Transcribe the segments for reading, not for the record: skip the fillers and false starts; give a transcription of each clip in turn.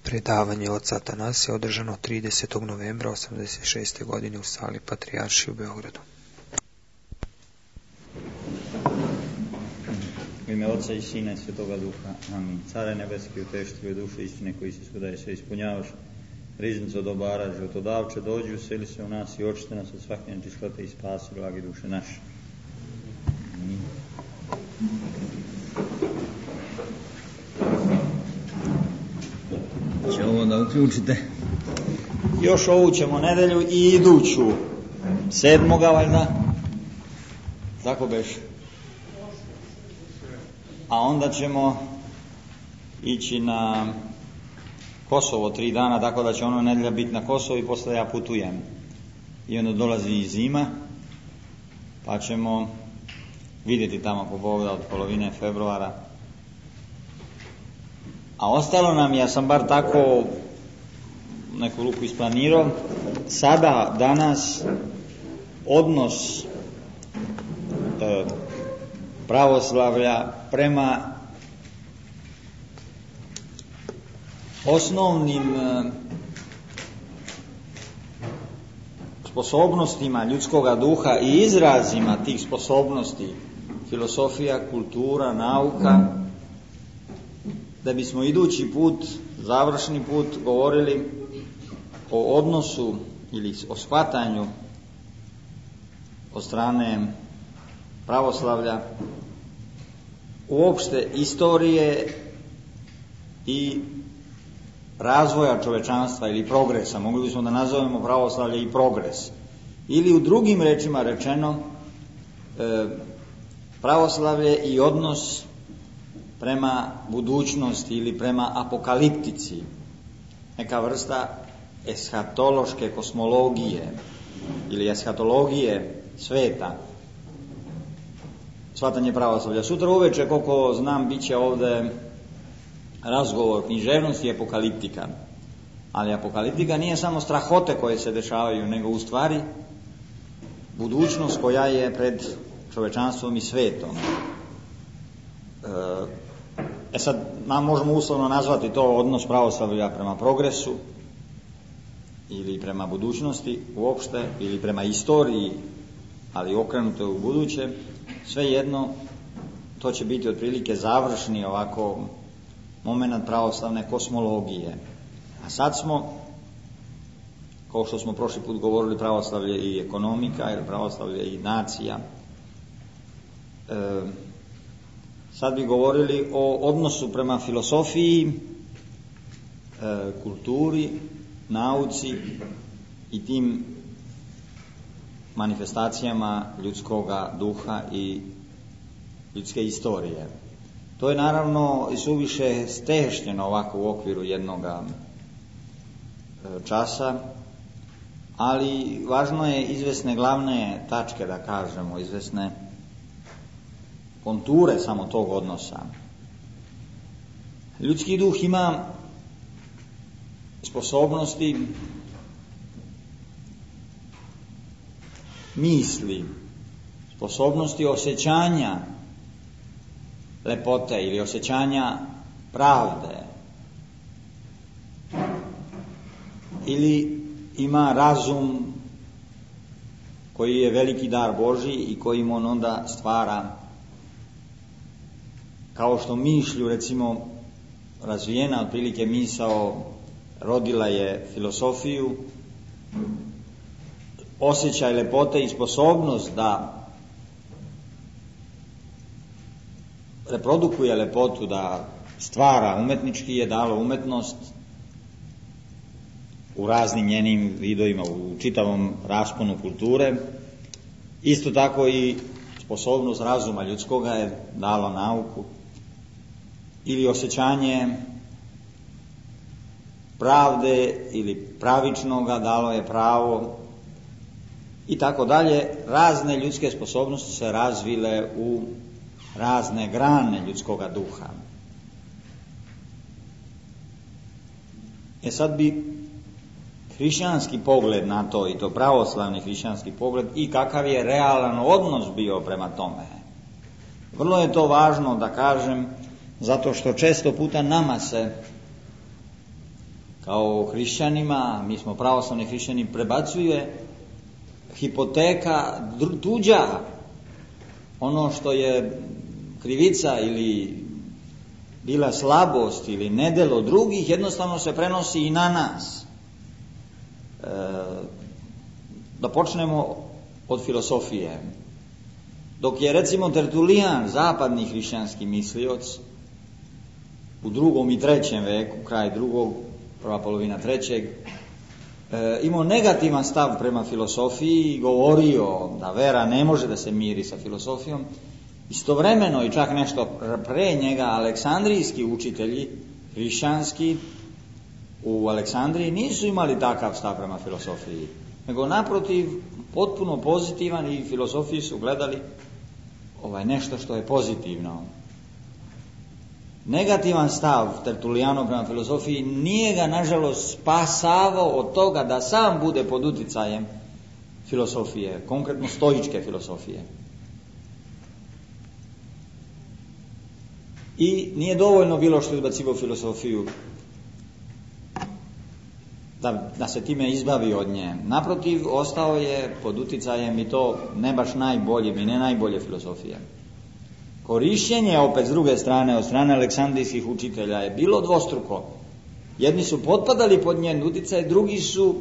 Predavanje oca Atanasija održano 30. novembra 1986. godine u sali Patrijaršije u Beogradu. U ime Oca i Sina i Svetoga Duha. Amin. Care nebeski, utešitelju duše istine koji se svuda sve ispunjavaš, riznico dobara, životodavče, dođi, useli se u nas i očiste nas od svake nečistote i spasi blagi duše naše. Amin. Će ovo da uključite. Još ovu ćemo nedelju i iduću. 7. valjda. Tako beš. A onda ćemo ići na Kosovo 3 dana, tako da će ono nedelja biti na Kosovo i posle ja putujem. I onda dolazi i zima, pa ćemo vidjeti tamo po Bogu da od polovine februara. A ostalo nam, ja sam bar tako neku ruku isplanirao, sada, danas, odnos pravoslavlja prema osnovnim sposobnostima ljudskoga duha i izrazima tih sposobnosti, filosofija, kultura, nauka, da bismo idući put, završni put, govorili o odnosu ili o shvatanju od strane pravoslavlja uopšte istorije i razvoja čovečanstva ili progresa. Mogli bismo da nazovemo pravoslavlje i progres. Ili u drugim rečima rečeno, pravoslavlje i odnos prema budućnosti ili prema apokaliptici. Neka vrsta eshatološke kosmologije ili eshatologije sveta. Shvatanje pravoslavlja. Sutra uveče, koliko znam, bit će ovde razgovor književnosti i apokaliptika. Ali apokaliptika nije samo strahote koje se dešavaju, nego u stvari budućnost koja je pred čovečanstvom i svetom. Sad, možemo uslovno nazvati to odnos pravoslavlja prema progresu ili prema budućnosti uopšte, ili prema istoriji, ali okrenuto u buduće. Svejedno, to će biti otprilike završni ovako moment pravoslavne kosmologije. A sad smo, kao što smo prošli put govorili, pravoslavlje i ekonomika, ili pravoslavlje i nacija. Sad bi govorili o odnosu prema filosofiji, kulturi, nauci i tim manifestacijama ljudskoga duha i ljudske istorije. To je naravno i suviše stešnjeno ovako u okviru jednog časa, ali važno je izvesne glavne tačke, da kažemo, izvesne konture samo tog odnosa. Ljudski duh ima sposobnosti misli, sposobnosti osjećanja lepote ili osjećanja pravde, ili ima razum koji je veliki dar Božji i kojim on onda stvara, kao što mišlju, recimo, razvijena otprilike misao rodila je filosofiju, osjećaj lepote i sposobnost da reprodukuje lepotu, da stvara umetnički, je dalo umetnost u raznim njenim vidovima, u čitavom rasponu kulture. Isto tako i sposobnost razuma ljudskoga je dalo nauku, ili osjećanje pravde ili pravičnoga dalo je pravo i tako dalje. Razne ljudske sposobnosti se razvile u razne grane ljudskoga duha. Sad bi hrišćanski pogled na to, i to pravoslavni hrišćanski pogled, i kakav je realan odnos bio prema tome. Vrlo je to važno da kažem, zato što često puta nama se kao hrišćanima, mi smo pravoslavni hrišćani, prebacuje hipoteka tuđa, ono što je krivica ili bila slabost ili nedelo drugih, jednostavno se prenosi i na nas. Da počnemo od filosofije. Dok je recimo Tertulijan, zapadni hrišćanski mislioc, u 2. i 3. veku, kraj 2., prva polovina 3., imao negativan stav prema filosofiji i govorio da vera ne može da se miri sa filosofijom, istovremeno i čak nešto pre njega aleksandrijski učitelji hrišćanski u Aleksandriji nisu imali takav stav prema filosofiji, nego naprotiv potpuno pozitivan, i filosofiji su gledali nešto što je pozitivno. Negativan stav Tertulijanov prema filosofiji nije ga nažalost spasavao od toga da sam bude pod uticajem filosofije, konkretno stoičke filosofije. I nije dovoljno bilo što je izbacivao filosofiju da se time izbavi od nje. Naprotiv, ostao je pod uticajem, i to ne baš najboljim i ne najbolje filosofije. Korišćenje opet s druge strane od strane aleksandrijskih učitelja je bilo dvostruko. Jedni su potpadali pod njen uticaj, drugi su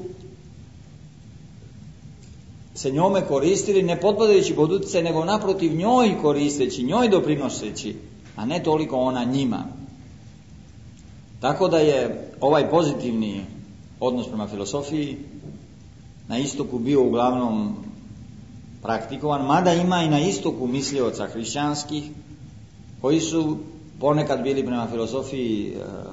se njome koristili ne potpadajući pod uticaj, nego naprotiv njoj koristeći, njoj doprinoseći, a ne toliko ona njima. Tako da je ovaj pozitivni odnos prema filosofiji na istoku bio uglavnom praktikovan, mada ima i na istoku mislioca hrišćanskih koji su ponekad bili prema filosofiji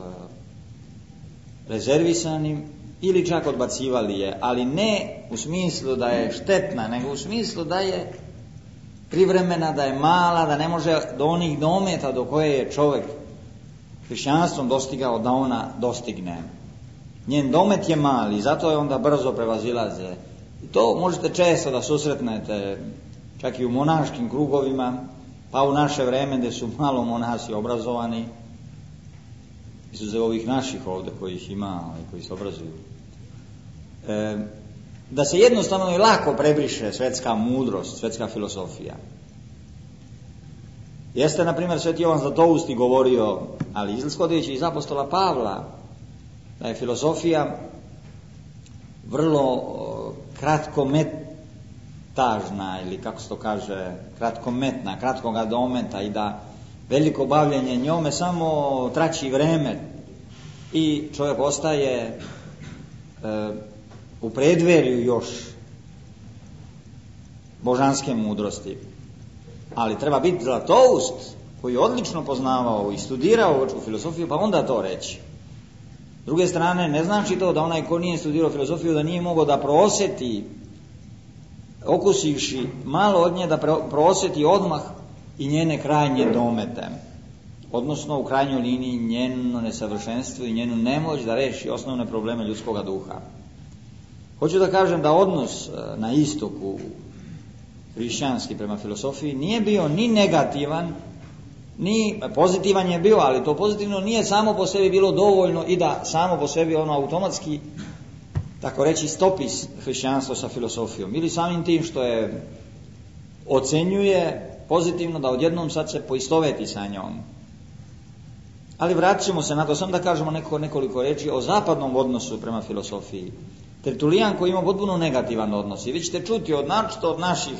rezervisani ili čak odbacivali je, ali ne u smislu da je štetna, nego u smislu da je privremena, da je mala, da ne može do onih dometa do koje je čovjek hrišćanstvom dostigao da ona dostigne. Njen domet je mali, zato je onda brzo prevazilaze. I to možete često da susretnete, čak i u monaškim krugovima, pa u naše vreme gdje su malo monasi obrazovani, izuzev ovih naših ovdje kojih ima i koji se obrazuju. Da se jednostavno i lako prebriše svetska mudrost, svetska filosofija. Jeste, na primjer, Sveti Jovan Zlatousti govorio, ali izhodijeći iz apostola Pavla, da je filosofija vrlo kratkometažna, ili kako se to kaže, kratkometna, kratkoga dometa, i da veliko bavljenje njome samo traći vreme i čovjek ostaje u predverju još božanske mudrosti. Ali treba biti Zlatoust koji je odlično poznavao i studirao u filosofiju, pa onda to reći. S druge strane, ne znači to da onaj ko nije studirao filosofiju da nije mogao da prosjeti, okusivši malo od nje, da prosjeti odmah i njene krajnje domete, odnosno u krajnjoj liniji njeno nesavršenstvo i njenu nemoć da reši osnovne probleme ljudskoga duha. Hoću da kažem da odnos na istoku hrišćanski prema filosofiji nije bio ni negativan, ni pozitivan je bio, ali to pozitivno nije samo po sebi bilo dovoljno i da samo po sebi ono automatski, tako reći, stopi hrišćanstvo sa filosofijom, ili samim tim što je ocenjuje pozitivno da odjednom sad se poistoveti sa njom. Ali vratit ćemo se na to, samo da kažemo nekoliko reči o zapadnom odnosu prema filosofiji. Tertulijan koji ima potpuno negativan odnos, i vi ćete čuti od naših,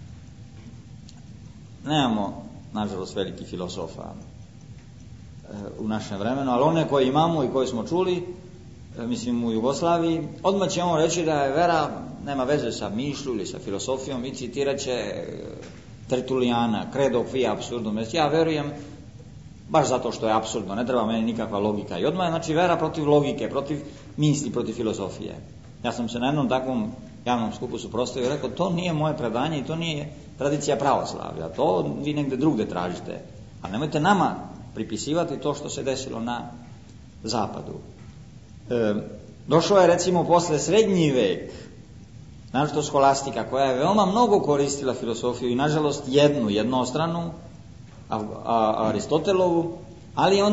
nemamo nažalost velikih filosofa u našem vremenu, ali one koje imamo i koje smo čuli, mislim u Jugoslaviji, odmah će on reći da je vera nema veze sa mišlju ili sa filosofijom, i citirat će Tertulijana, credo qui absurdum est. Ja verujem baš zato što je apsurdno, ne treba meni nikakva logika. I odmah je, znači, vera protiv logike, protiv misli, protiv filosofije. Ja sam se na jednom takvom javnom skupu suprotstavio i rekao, to nije moje predanje i to nije tradicija pravoslavlja, to vi negdje drugdje tražite, a nemojte nama pripisivati to što se desilo na zapadu. Došao je recimo posle srednji vek, naročito skolastika, koja je veoma mnogo koristila filosofiju i nažalost jednostranu, Aristotelovu, ali onda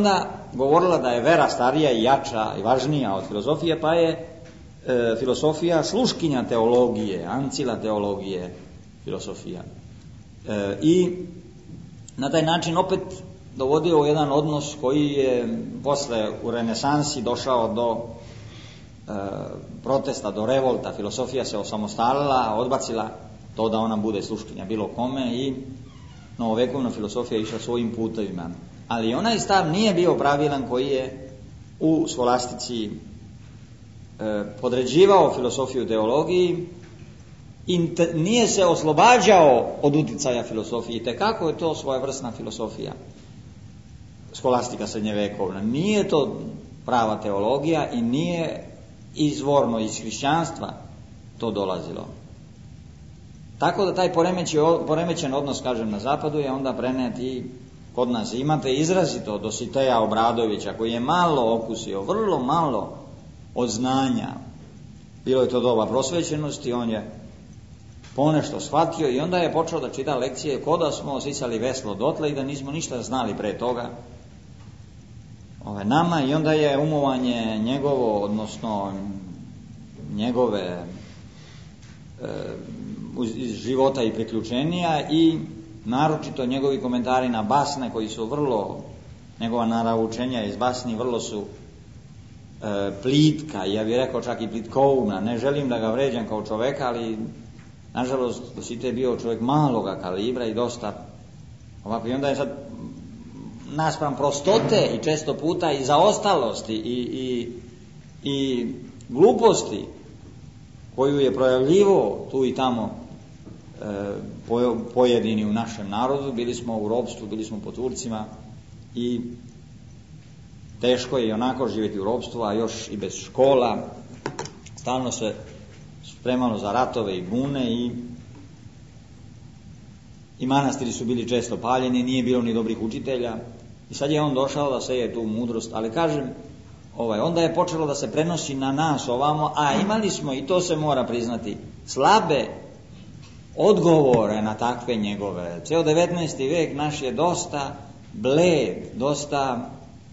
govorila da je vera starija i jača i važnija od filozofije, pa je filosofija sluškinja teologije, ancila teologije, filosofija. I na taj način opet dovodio u jedan odnos koji je posle u renesansi došao do protesta, do revolta. Filosofija se osamostalila, odbacila to da ona bude sluškinja bilo kome i novovekovna filosofija išla svojim putevima. Ali onaj stav nije bio pravilan koji je u skolastici podređivao filosofiju teologiji i nije se oslobađao od uticaja filosofije. Te kako je to svojevrsna filosofija, skolastika srednjevekovna. Nije to prava teologija i nije izvorno iz hrišćanstva to dolazilo. Tako da taj poremećen odnos, kažem, na zapadu je onda prenet i kod nas. Imate izrazito Dositeja Obradovića koji je malo okusio, vrlo malo od znanja. Bilo je to doba prosvećenosti, on je ponešto shvatio i onda je počeo da čita lekcije ko da smo sisali veslo dotle i da nismo ništa znali pre toga nama, i onda je umovanje njegovo, odnosno njegove iz života i priključenja i naročito njegovi komentari na basne koji su vrlo, njegova naravoučenja iz basni vrlo su plitka, ja bih rekao čak i plitkoumna. Ne želim da ga vređam kao čoveka, ali nažalost Dositej je bio čovjek maloga kalibra i dosta ovako, i onda je sad naspram prostote i često puta i zaostalosti i gluposti koju je projavljivo tu i tamo pojedini u našem narodu. Bili smo u ropstvu, bili smo pod Turcima i teško je i onako živjeti u ropstvu, a još i bez škola. Stalno se spremalo za ratove i bune i manastiri su bili često paljeni, nije bilo ni dobrih učitelja i sad je on došao da seje tu mudrost, ali kažem, onda je počelo da se prenosi na nas ovamo, a imali smo, i to se mora priznati, slabe odgovore na takve njegove. Ceo 19. vek naš je dosta bled, dosta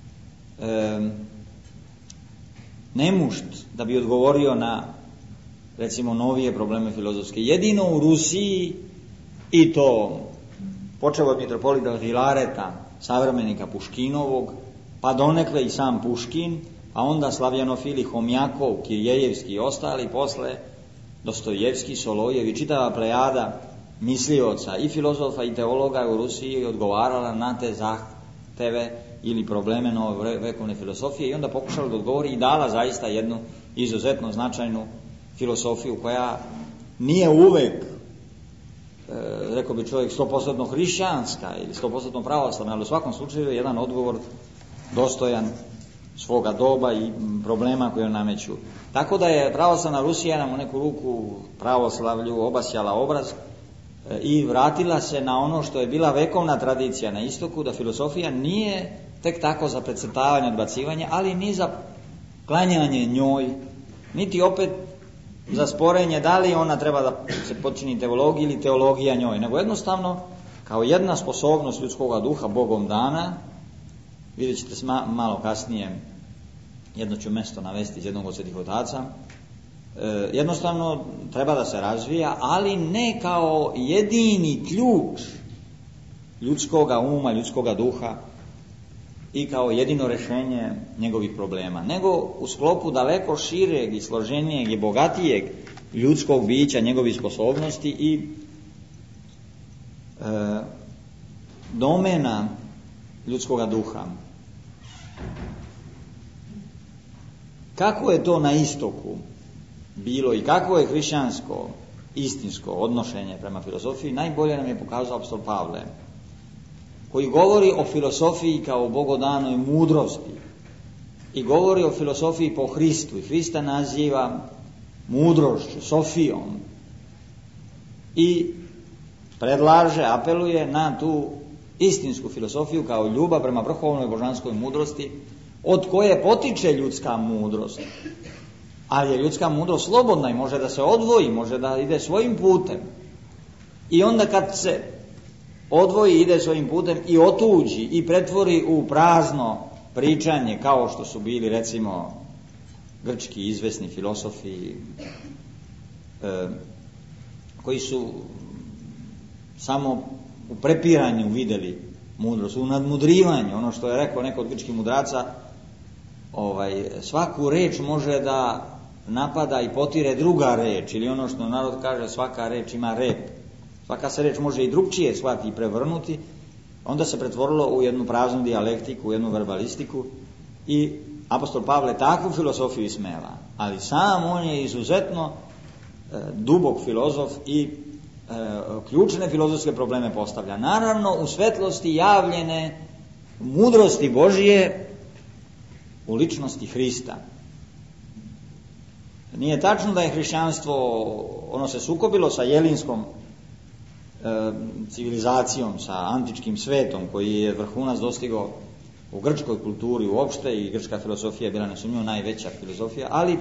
nemušt da bi odgovorio na, recimo, novije probleme filozofske. Jedino u Rusiji, i to počeo od mitropolita Filareta, savremenika Puškinovog, pa donekle i sam Puškin, a onda slavjanofili Homjakov, Kirjejevski i ostali, posle Dostojevski, Solojev i čitava plejada mislioca i filozofa i teologa u Rusiji odgovarala na te zahteve ili probleme novovekovne filosofije i onda pokušala da odgovori i dala zaista jednu izuzetno značajnu filosofiju koja nije uvek, rekao bi čovjek, 100% hrišćanska ili 100% pravoslavna, ali u svakom slučaju je jedan odgovor dostojan svoga doba i problema koje nameću. Tako da je pravoslavna Rusija nam u neku ruku pravoslavlju obasjala obraz i vratila se na ono što je bila vekovna tradicija na istoku, da filosofija nije tek tako za precrtavanje, odbacivanje, ali ni za klanjanje njoj, niti opet za sporenje da li ona treba da se počini teologija ili teologija njoj, nego jednostavno kao jedna sposobnost ljudskog duha Bogom dana. Vidjet ćete malo kasnije, jedno ću mesto navesti iz jednog od svetih otaca, jednostavno treba da se razvija, ali ne kao jedini ključ ljudskoga uma, ljudskoga duha i kao jedino rješenje njegovih problema, nego u sklopu daleko šireg i složenijeg i bogatijeg ljudskog bića, njegovih sposobnosti i domena ljudskoga duha. Kako je to na istoku bilo i kako je hrišćansko, istinsko odnošenje prema filozofiji, najbolje nam je pokazao apostol Pavle, koji govori o filosofiji kao bogodanoj mudrosti i govori o filosofiji po Hristu i Hrista naziva mudrošću, sofijom i predlaže, apeluje na tu istinsku filosofiju kao ljubav prema vrhovnoj božanskoj mudrosti od koje potiče ljudska mudrost. Ali je ljudska mudrost slobodna i može da se odvoji, može da ide svojim putem. I onda kad se odvoji, ide svojim putem i otuđi i pretvori u prazno pričanje kao što su bili recimo grčki izvesni filosofi koji su samo u prepiranju vidjeli mudrost, u nadmudrivanju, ono što je rekao neko od grčkih mudraca, svaku reč može da napada i potire druga reč, ili ono što narod kaže svaka reč ima rep, svaka se reč može i drugčije shvatiti i prevrnuti, onda se pretvorilo u jednu praznu dijalektiku, u jednu verbalistiku i apostol Pavle takvu filozofiju ismeva, ali sam on je izuzetno dubok filozof i ključne filozofske probleme postavlja. Naravno u svetlosti javljene mudrosti Božije u ličnosti Hrista. Nije tačno da je hrišćanstvo, ono se sukobilo sa jelinskom civilizacijom, sa antičkim svetom koji je vrhunac dostigao u grčkoj kulturi uopšte i grčka filozofija je bila nesumnjivo najveća filozofija, ali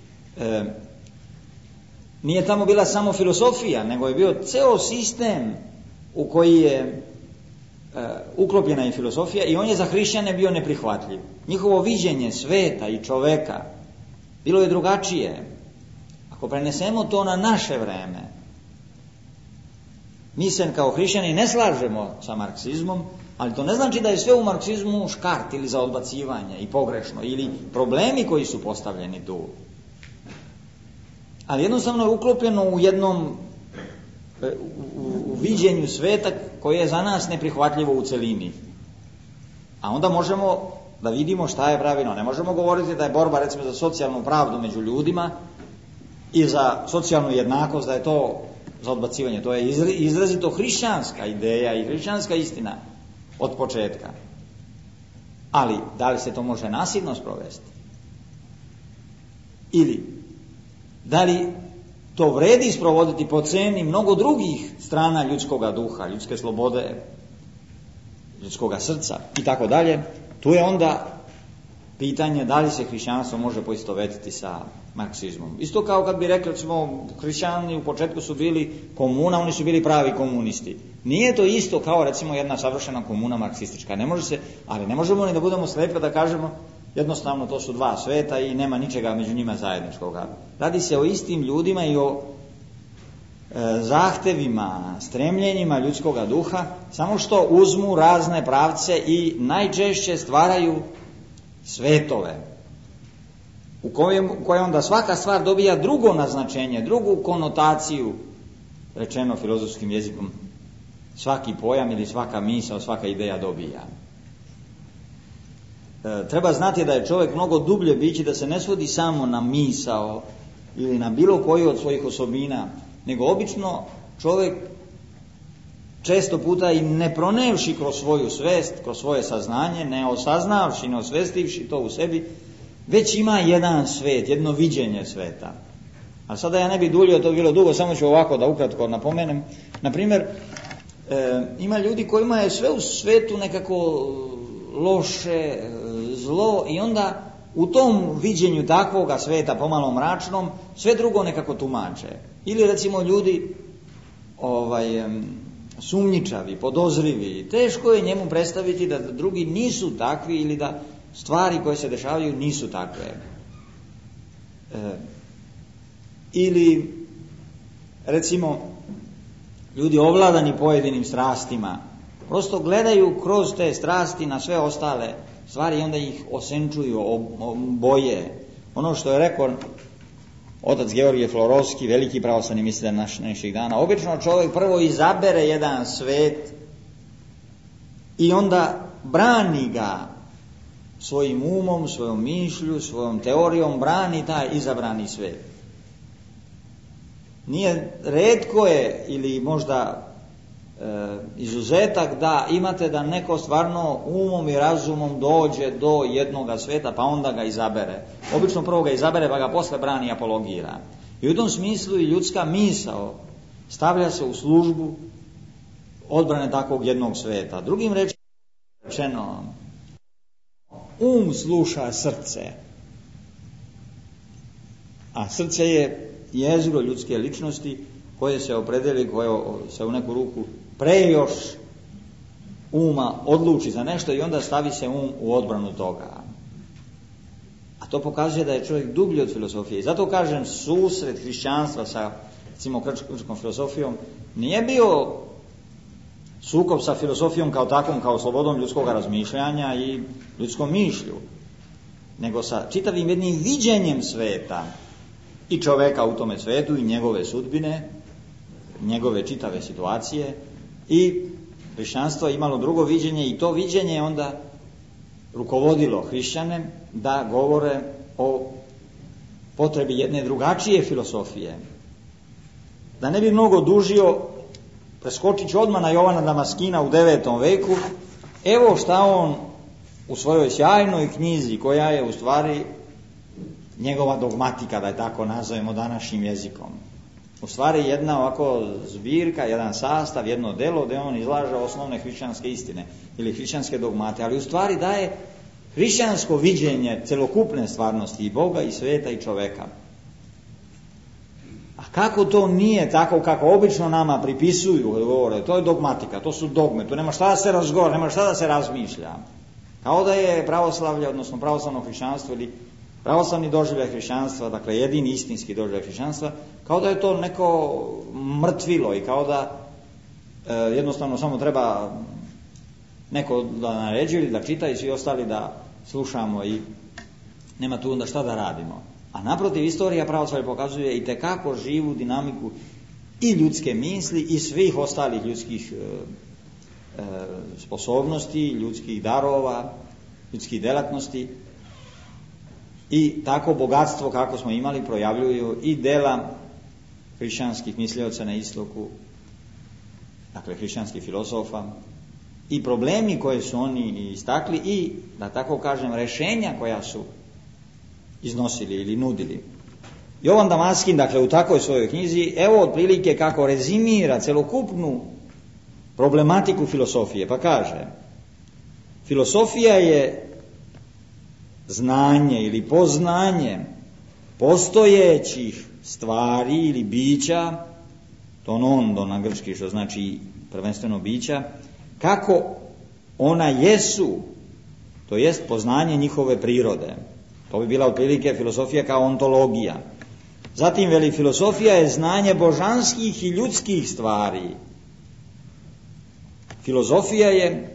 nije tamo bila samo filozofija, nego je bio ceo sistem u koji je uklopljena i filozofija i on je za hrišćane bio neprihvatljiv. Njihovo viđenje sveta i čoveka bilo je drugačije. Ako prenesemo to na naše vreme, mi se kao hrišćani ne slažemo sa marksizmom, ali to ne znači da je sve u marksizmu škart ili za odbacivanje i pogrešno ili problemi koji su postavljeni tu. Ali jednostavno je uklopljeno u jednom u viđenju sveta koje je za nas neprihvatljivo u celini. A onda možemo da vidimo šta je pravilno. Ne možemo govoriti da je borba recimo za socijalnu pravdu među ljudima i za socijalnu jednakost, da je to za odbacivanje. To je izrazito hrišćanska ideja i hrišćanska istina od početka. Ali da li se to može nasilno sprovesti? Ili da li to vredi sprovoditi po ceni mnogo drugih strana ljudskoga duha, ljudske slobode, ljudskoga srca i tako dalje? Tu je onda pitanje da li se hrišćanstvo može poistovetiti sa marksizmom. Isto kao kad bi rekli, recimo, hrišćani u početku su bili komuna, oni su bili pravi komunisti. Nije to isto kao recimo jedna savršena komuna marksistička. Ne može se, ali ne možemo ni da budemo slepi da kažemo jednostavno to su dva sveta i nema ničega među njima zajedničkoga. Radi se o istim ljudima i o zahtevima, stremljenjima ljudskoga duha, samo što uzmu razne pravce i najčešće stvaraju svetove u kojoj onda svaka stvar dobija drugo naznačenje, drugu konotaciju, rečeno filozofskim jezikom, svaki pojam ili svaka misao, svaka ideja dobija. Treba znati da je čovjek mnogo dublje biće, da se ne svodi samo na misao ili na bilo koju od svojih osobina, nego obično čovjek često puta i ne pronevši kroz svoju svest, kroz svoje saznanje, ne osaznavši, ne osvestivši to u sebi, već ima jedan svet, jedno viđenje sveta. A sada ja ne bih duljio, to bi bilo dugo, samo ću ovako da ukratko napomenem. Naprimjer, ima ljudi kojima je sve u svetu nekako loše, zlo i onda u tom viđenju takvoga sveta pomalo mračnom sve drugo nekako tumače. Ili recimo ljudi sumnjičavi, podozrivi, teško je njemu predstaviti da drugi nisu takvi ili da stvari koje se dešavaju nisu takve. Ili recimo ljudi ovladani pojedinim strastima prosto gledaju kroz te strasti na sve ostale stvari i onda ih osenčuju, boje. Ono što je rekao otac Georgije Florovski, veliki pravoslavni mislitelj naših dana, obično čovjek prvo izabere jedan svet i onda brani ga svojim umom, svojom mišlju, svojom teorijom, brani taj izabrani svet. Nije, retko je ili možda izuzetak da imate da neko stvarno umom i razumom dođe do jednoga sveta pa onda ga izabere. Obično prvo ga izabere pa ga posle brani i apologira. I u tom smislu i ljudska misao stavlja se u službu odbrane takvog jednog sveta. Drugim rečeno, sluša srce, a srce je jezgro ljudske ličnosti koje se opredeli, koje se u neku ruku pre još uma odluči za nešto i onda stavi se um u odbranu toga. A to pokazuje da je čovjek dublji od filozofije. I zato kažem, susret hrišćanstva sa, recimo, kršćanskom filozofijom nije bio sukob sa filozofijom kao takvom, kao slobodom ljudskog razmišljanja i ljudskom mišlju, nego sa čitavim jednim viđenjem sveta i čoveka u tome svetu i njegove sudbine, njegove čitave situacije. I hrišćanstvo je imalo drugo viđenje i to viđenje je onda rukovodilo hrišćane da govore o potrebi jedne drugačije filozofije. Da ne bi mnogo dužio, preskočit ću odmah na Jovana Damaskina u 9. veku. Evo šta on u svojoj sjajnoj knjizi, koja je u stvari njegova dogmatika, da je tako nazovemo današnjim jezikom. U stvari jedna ovako zbirka, jedan sastav, jedno delo gdje on izlaže osnovne hrišćanske istine ili hrišćanske dogmate, ali u stvari daje hrišćansko viđenje celokupne stvarnosti i Boga i sveta i čoveka. A kako to nije tako kako obično nama pripisuju, govore, to je dogmatika, to su dogme, tu nema šta da se razgovara, nema šta da se razmišlja. Kao da je pravoslavlje, odnosno pravoslavno hrišćanstvo ili pravoslavni doživljaj hrišćanstva, dakle jedini istinski doživljaj hrišćanstva, kao da je to neko mrtvilo i kao da jednostavno samo treba neko da naređuje ili da čita i svi ostali da slušamo i nema tu onda šta da radimo. A naprotiv, istorija pravoslavlja pokazuje i tekako živu dinamiku i ljudske misli i svih ostalih ljudskih sposobnosti, ljudskih darova, ljudskih delatnosti. I tako bogatstvo kako smo imali projavljuju i dela hrišćanskih mislioca na istoku, dakle hrišćanskih filozofa, i problemi koje su oni istakli i, da tako kažem, rješenja koja su iznosili ili nudili. Jovan Damaskin, dakle, u takvoj svojoj knjizi, evo otprilike kako rezimira celokupnu problematiku filosofije, pa kaže: filosofija je znanje ili poznanje postojećih stvari ili bića, to nondo na grčki, što znači prvenstveno bića, kako ona jesu, to jest poznanje njihove prirode. To bi bila otprilike filosofija kao ontologija. Zatim veli, filosofija je znanje božanskih i ljudskih stvari. Filozofija je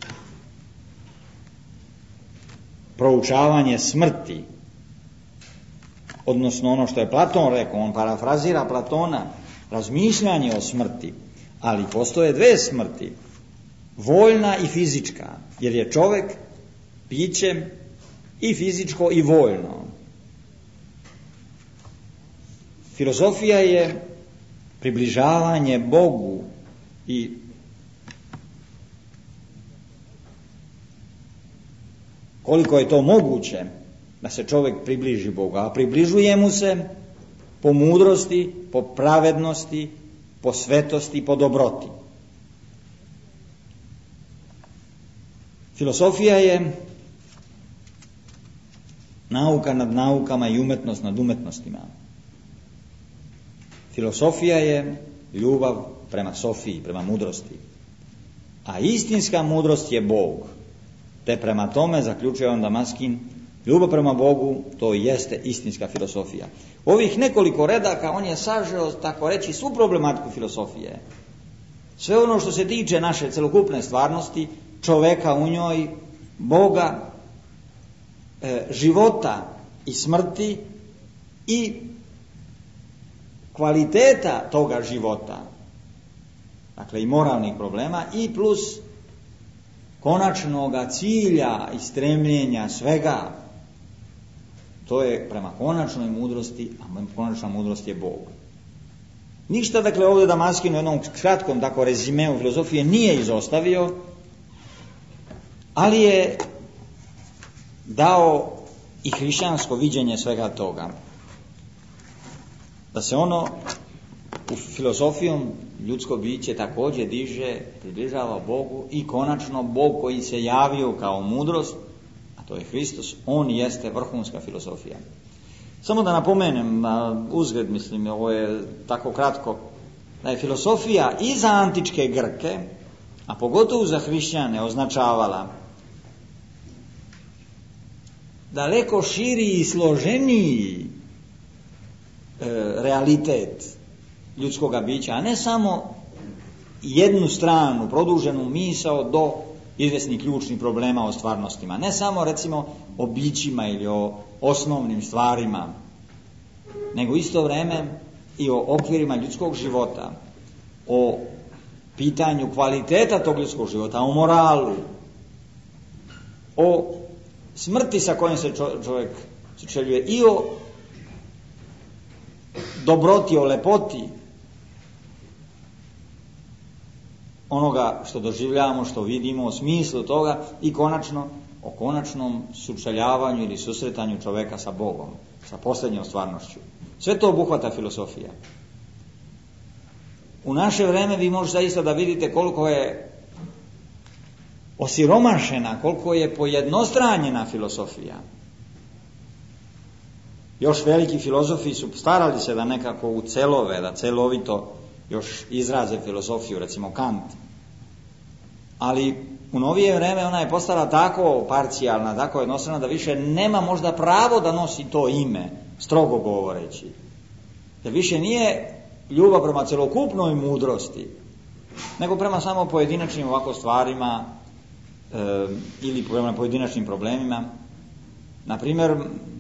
proučavanje smrti, odnosno ono što je Platon rekao, on parafrazira Platona, razmišljanje o smrti, ali postoje dve smrti, voljna i fizička, jer je čovjek biće i fizičko i voljno. Filozofija je približavanje Bogu i koliko je to moguće da se čovjek približi Bogu, a približuje mu se po mudrosti, po pravednosti, po svetosti, po dobroti. Filosofija je nauka nad naukama i umetnost nad umetnostima. Filosofija je ljubav prema Sofiji, prema mudrosti. A istinska mudrost je Bog. Te prema tome, zaključuje on Damaskin, ljubav prema Bogu, to jeste istinska filosofija. Ovih nekoliko redaka on je sažeo, tako reći, svu problematiku filosofije. Sve ono što se tiče naše celokupne stvarnosti, čoveka u njoj, Boga, života i smrti i kvaliteta toga života, dakle i moralnih problema, i plus konačnoga cilja i stremljenja svega, to je prema konačnoj mudrosti, a konačna mudrost je Bog. Ništa, dakle, ovdje Damaskin u jednom kratkom tako rezimeu filozofije nije izostavio, ali je dao i hrišćansko viđenje svega toga. Da se ono u filozofijom ljudsko biće također diže, približava Bogu i konačno Bog koji se javio kao mudrost, a to je Hristos, on jeste vrhunska filozofija. Samo da napomenem, na uzgled, mislim, ovo je tako kratko, da je filosofija i za antičke Grke, a pogotovo za hrišćane, označavala daleko širi i složeniji realitet ljudskoga bića, a ne samo jednu stranu, produženu misao do izvesnih ključnih problema o stvarnostima. Ne samo, recimo, o bićima ili o osnovnim stvarima, nego isto vreme i o okvirima ljudskog života, o pitanju kvaliteta tog ljudskog života, o moralu, o smrti sa kojom se čovjek sučeljuje i o dobroti, o lepoti onoga što doživljavamo, što vidimo, o smislu toga i konačno o konačnom sučeljavanju ili susretanju čovjeka sa Bogom, sa posljednjom stvarnošću. Sve to obuhvata filosofija. U naše vreme vi možete zaista da vidite koliko je osiromašena, koliko je pojednostranjena filosofija. Još veliki filozofi su starali se da nekako ucelove, da celovito još izraze filosofiju, recimo Kant. Ali u novije vreme ona je postala tako parcijalna, tako jednostrana da više nema možda pravo da nosi to ime, strogo govoreći. Jer više nije ljubav prema celokupnoj mudrosti, nego prema samo pojedinačnim ovako stvarima ili prema pojedinačnim problemima. Naprimjer,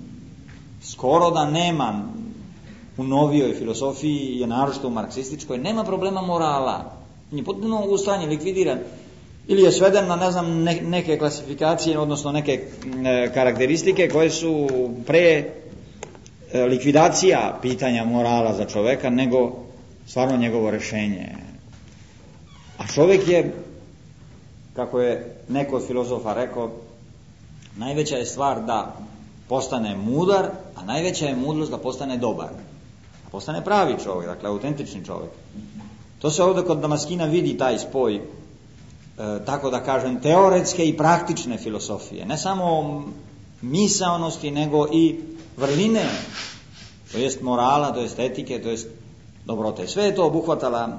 skoro da nema u novijoj filosofiji, je naročito u marksističkoj, nema problema morala. Je potpuno ustranjen, likvidiran. Ili je sveden na, ne znam, neke klasifikacije, odnosno neke karakteristike koje su pre likvidacija pitanja morala za čoveka, nego stvarno njegovo rješenje. A čovjek je, kako je neko od filozofa rekao, najveća je stvar da postane mudar, a najveća je mudrost da postane dobar. Da postane pravi čovjek, dakle autentični čovjek. To se ovdje kod Damaskina vidi taj spoj, tako da kažem, teoretske i praktične filosofije. Ne samo misaonosti, nego i vrline, to jest morala, to jest etike, to jest dobrote. Sve je to obuhvatala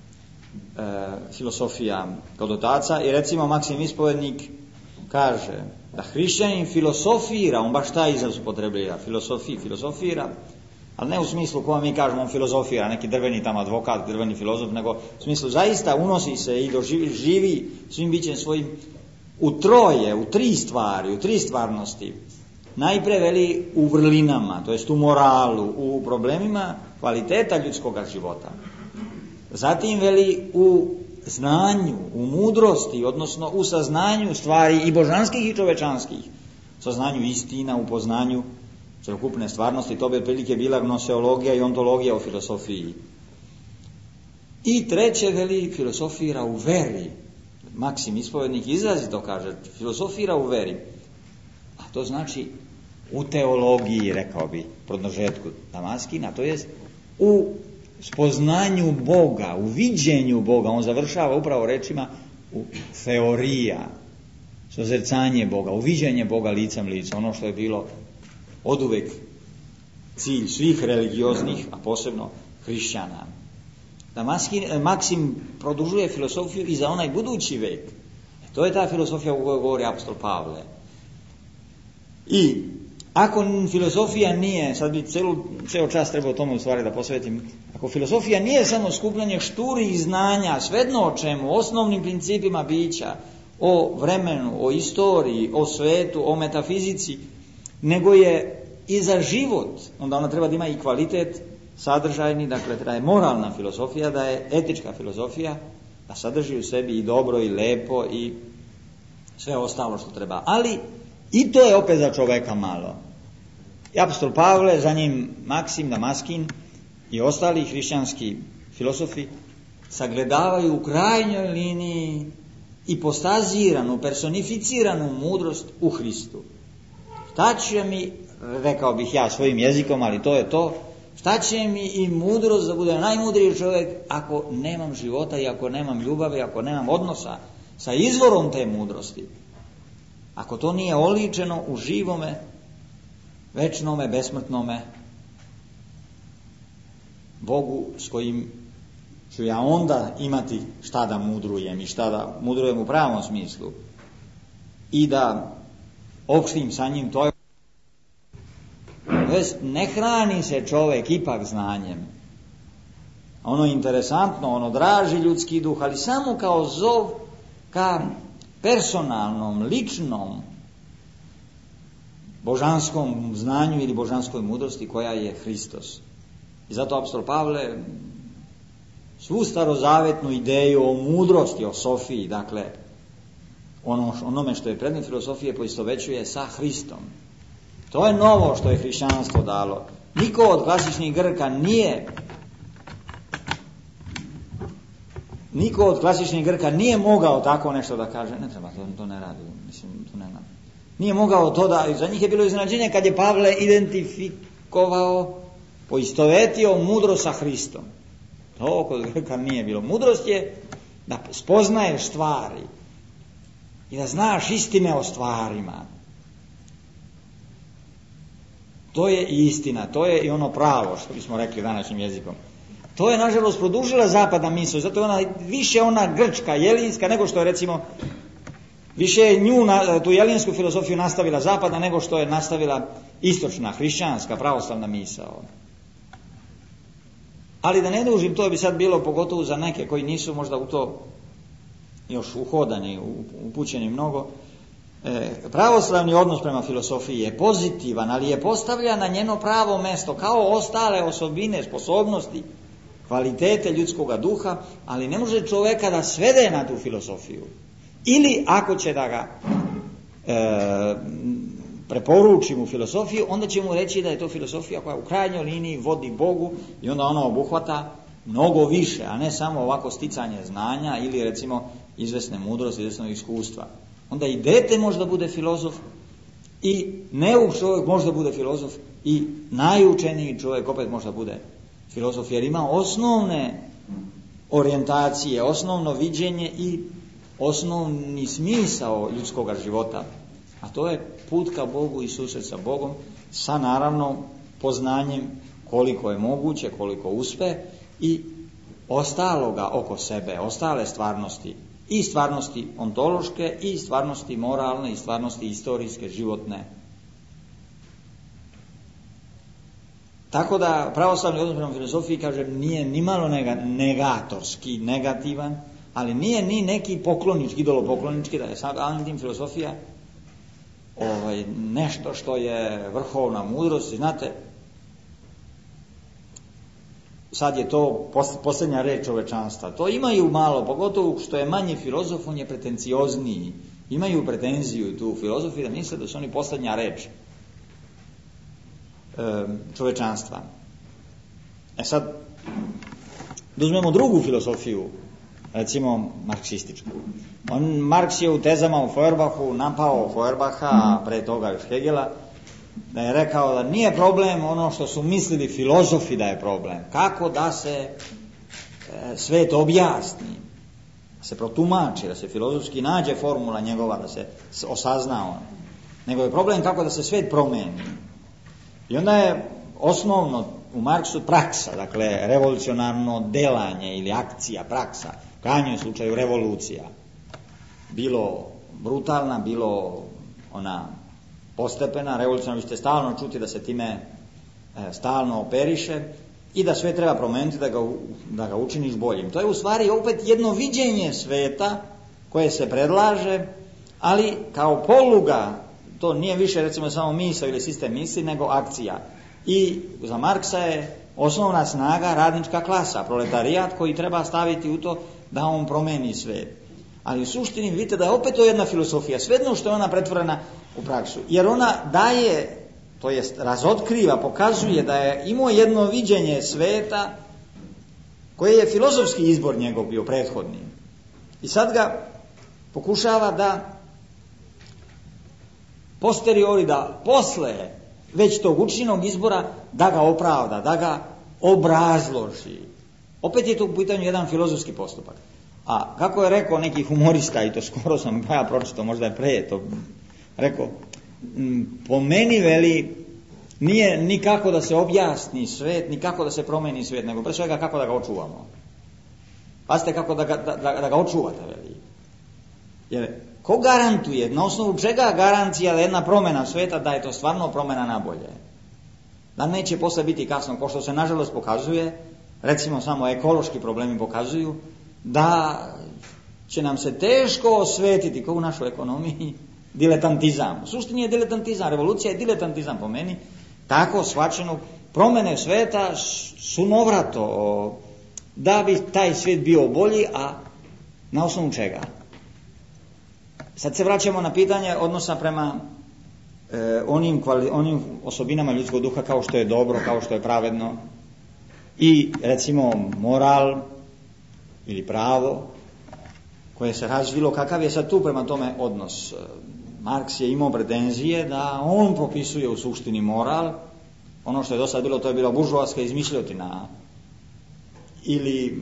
filosofija kod otaca i recimo Maksim Ispovednik kaže da hrišćanin filosofira, on baš taj izraz upotrebljava, filosofira, ali ne u smislu koja mi kažemo on filozofira, neki drveni tamo advokat, drveni filozof, nego u smislu zaista unosi se i živi svim bićem svojim u troje, u tri stvari, u tri stvarnosti. Najpre veli u vrlinama, to jest u moralu, u problemima kvaliteta ljudskoga života. Zatim veli u znanju, u mudrosti, odnosno u saznanju stvari i božanskih i čovečanskih. Saznanju istina, u poznanju celokupne stvarnosti, to bi otprilike bila gnoseologija i ontologija u filosofiji. I treće veli filosofira u veri. Maksim Ispovednik izrazito kaže, filosofira u veri. A to znači u teologiji, rekao bi produžetku Damaskina, to jest u spoznanju Boga, u viđenju Boga. On završava upravo rečima u teorija, sozercanje Boga, u viđenje Boga licem lica, ono što je bilo oduvek cilj svih religioznih, a posebno hrišćana. Maksim produžuje filosofiju i za onaj budući vek. To je ta filosofija u kojoj govori apostol Pavle. I ako filosofija nije, sad bi ceo čas trebao tome u stvari da posvetim, ako filosofija nije samo skupljanje šturih znanja, svedno o čemu, o osnovnim principima bića, o vremenu, o istoriji, o svetu, o metafizici, nego je i za život, onda ona treba da ima i kvalitet sadržajni, dakle da je moralna filosofija, da je etička filosofija, da sadrži u sebi i dobro i lepo i sve ostalo što treba. Ali i to je opet za čoveka malo. I apostol Pavle, za njim Maksim, Damaskin i ostali hrišćanski filosofi sagledavaju u krajnjoj liniji ipostaziranu, personificiranu mudrost u Hristu. Šta će mi, rekao bih ja svojim jezikom, ali to je to, šta će mi i mudrost da bude najmudriji čovjek ako nemam života i ako nemam ljubavi, ako nemam odnosa sa izvorom te mudrosti. Ako to nije oličeno u živome, večnome, besmrtnome Bogu s kojim ću ja onda imati šta da mudrujem i šta da mudrujem u pravom smislu i da opštim sa njim to. Ne hrani se čovjek ipak znanjem. Ono interesantno, ono draži ljudski duh, ali samo kao zov ka personalnom, ličnom božanskom znanju ili božanskoj mudrosti koja je Hristos. I zato apostol Pavle svu starozavetnu ideju o mudrosti, o Sofiji, dakle onome što je predmet filosofije poistovećuje sa Hristom. To je novo što je hrišćanstvo dalo. Niko od klasičnih Grka nije mogao tako nešto da kaže. Ne treba, to ne radi. Mislim, to ne radi. Nije mogao to da, za njih je bilo iznenađenje kad je Pavle identifikovao, poistovetio mudrost sa Hristom. To kod Grka nije bilo. Mudrost je da spoznaješ stvari i da znaš istine o stvarima. To je i istina, to je i ono pravo, što bismo rekli današnjim jezikom. To je, nažalost, produžila zapadna misao, zato je više ona grčka, jelinska, nego što je, recimo, više je tu jelinsku filozofiju nastavila zapadna, nego što je nastavila istočna, hrišćanska, pravoslavna misao. Ali da ne dužim, to bi sad bilo pogotovo za neke koji nisu možda u to još uhodani, upućeni mnogo. Pravoslavni odnos prema filosofiji je pozitivan, ali je postavlja na njeno pravo mesto, kao ostale osobine, sposobnosti, kvalitete ljudskoga duha, ali ne može čovjeka da svede na tu filosofiju. Ili ako će da ga preporuči mu filosofiju, onda će mu reći da je to filosofija koja u krajnjoj liniji vodi Bogu i onda ona obuhvata mnogo više, a ne samo ovako sticanje znanja ili recimo izvesne mudrosti, izvesnog iskustva. Onda i dete može da bude filozof i neuk čovjek može da bude filozof i najučeniji čovjek opet može da bude filozof, jer ima osnovne orijentacije, osnovno viđenje i osnovni smisao ljudskoga života, a to je put ka Bogu i susret sa Bogom, sa naravno poznanjem koliko je moguće, koliko uspe i ostaloga oko sebe, ostale stvarnosti, i stvarnosti ontološke, i stvarnosti moralne, i stvarnosti istorijske, životne. Tako da pravoslavni odnos prema filozofiji, kažem, nije nimalo negatorski, negativan, ali nije ni neki poklonički, idolopoklonički, da je samim tim filozofija nešto što je vrhovna mudrost. Znate, sad je to posljednja reč čovečanstva. To imaju malo, pogotovo što je manji filozof, on je pretenciozniji. Imaju pretenziju tu filozofi da misle da su oni posljednja reč čovečanstva. Sad, da uzmemo drugu filosofiju, recimo marksističku. Marks je u tezama u Feuerbachu napao Feuerbacha, a pre toga još Hegela, da je rekao da nije problem ono što su mislili filozofi da je problem. Kako da se svet objasni, da se protumači, da se filozofski nađe formula njegova, da se osazna on. Nego je problem kako da se svet promeni. I onda je osnovno u Marksu praksa, dakle revolucionarno delanje ili akcija, praksa, u krajnjem slučaju revolucija. Bilo brutalna, bilo ona postepena, revolucionarno, vi ćete stalno čuti da se time stalno operiše i da sve treba promeniti, da ga učiniš boljim. To je u stvari opet jedno viđenje sveta koje se predlaže, ali kao poluga, to nije više recimo samo misao ili sistem misli, nego akcija. I za Marksa je osnovna snaga radnička klasa, proletarijat koji treba staviti u to da on promeni svet. Ali u suštini vidite da je opet to jedna filosofija, svejedno što je ona pretvorena u praksu. Jer ona daje, to jest razotkriva, pokazuje da je imao jedno viđenje sveta koje je filozofski izbor njegov bio prethodni. I sad ga pokušava da posteriori, da posle već tog učinjenog izbora da ga opravda, da ga obrazloži. Opet je to u pitanju jedan filozofski postupak. A kako je rekao neki humorista, i to skoro sam ja pročitao, možda je pre to rekao, po meni veli nije nikako da se objasni svet, nikako da se promeni svet, nego pre svega kako da ga očuvamo. Pazite kako da ga očuvate, veli. Jer ko garantuje, na osnovu čega garancija da jedna promjena svijeta, da je to stvarno promjena na bolje? Da neće posle biti kasno, ko što se nažalost pokazuje, recimo samo ekološki problemi pokazuju, da će nam se teško osvetiti, kao u našoj ekonomiji, diletantizam. U suštini je diletantizam, revolucija je diletantizam po meni, tako shvaćeno, promjene svijeta sunovrato, da bi taj svijet bio bolji, a na osnovu čega? Sad se vraćamo na pitanje odnosa prema onim osobinama ljudskog duha kao što je dobro, kao što je pravedno i recimo moral ili pravo koje se razvilo, kakav je sad tu prema tome odnos. Marks je imao pretenzije da on propisuje u suštini moral, ono što je do sad bilo, to je bila buržoaska izmišljotina, ili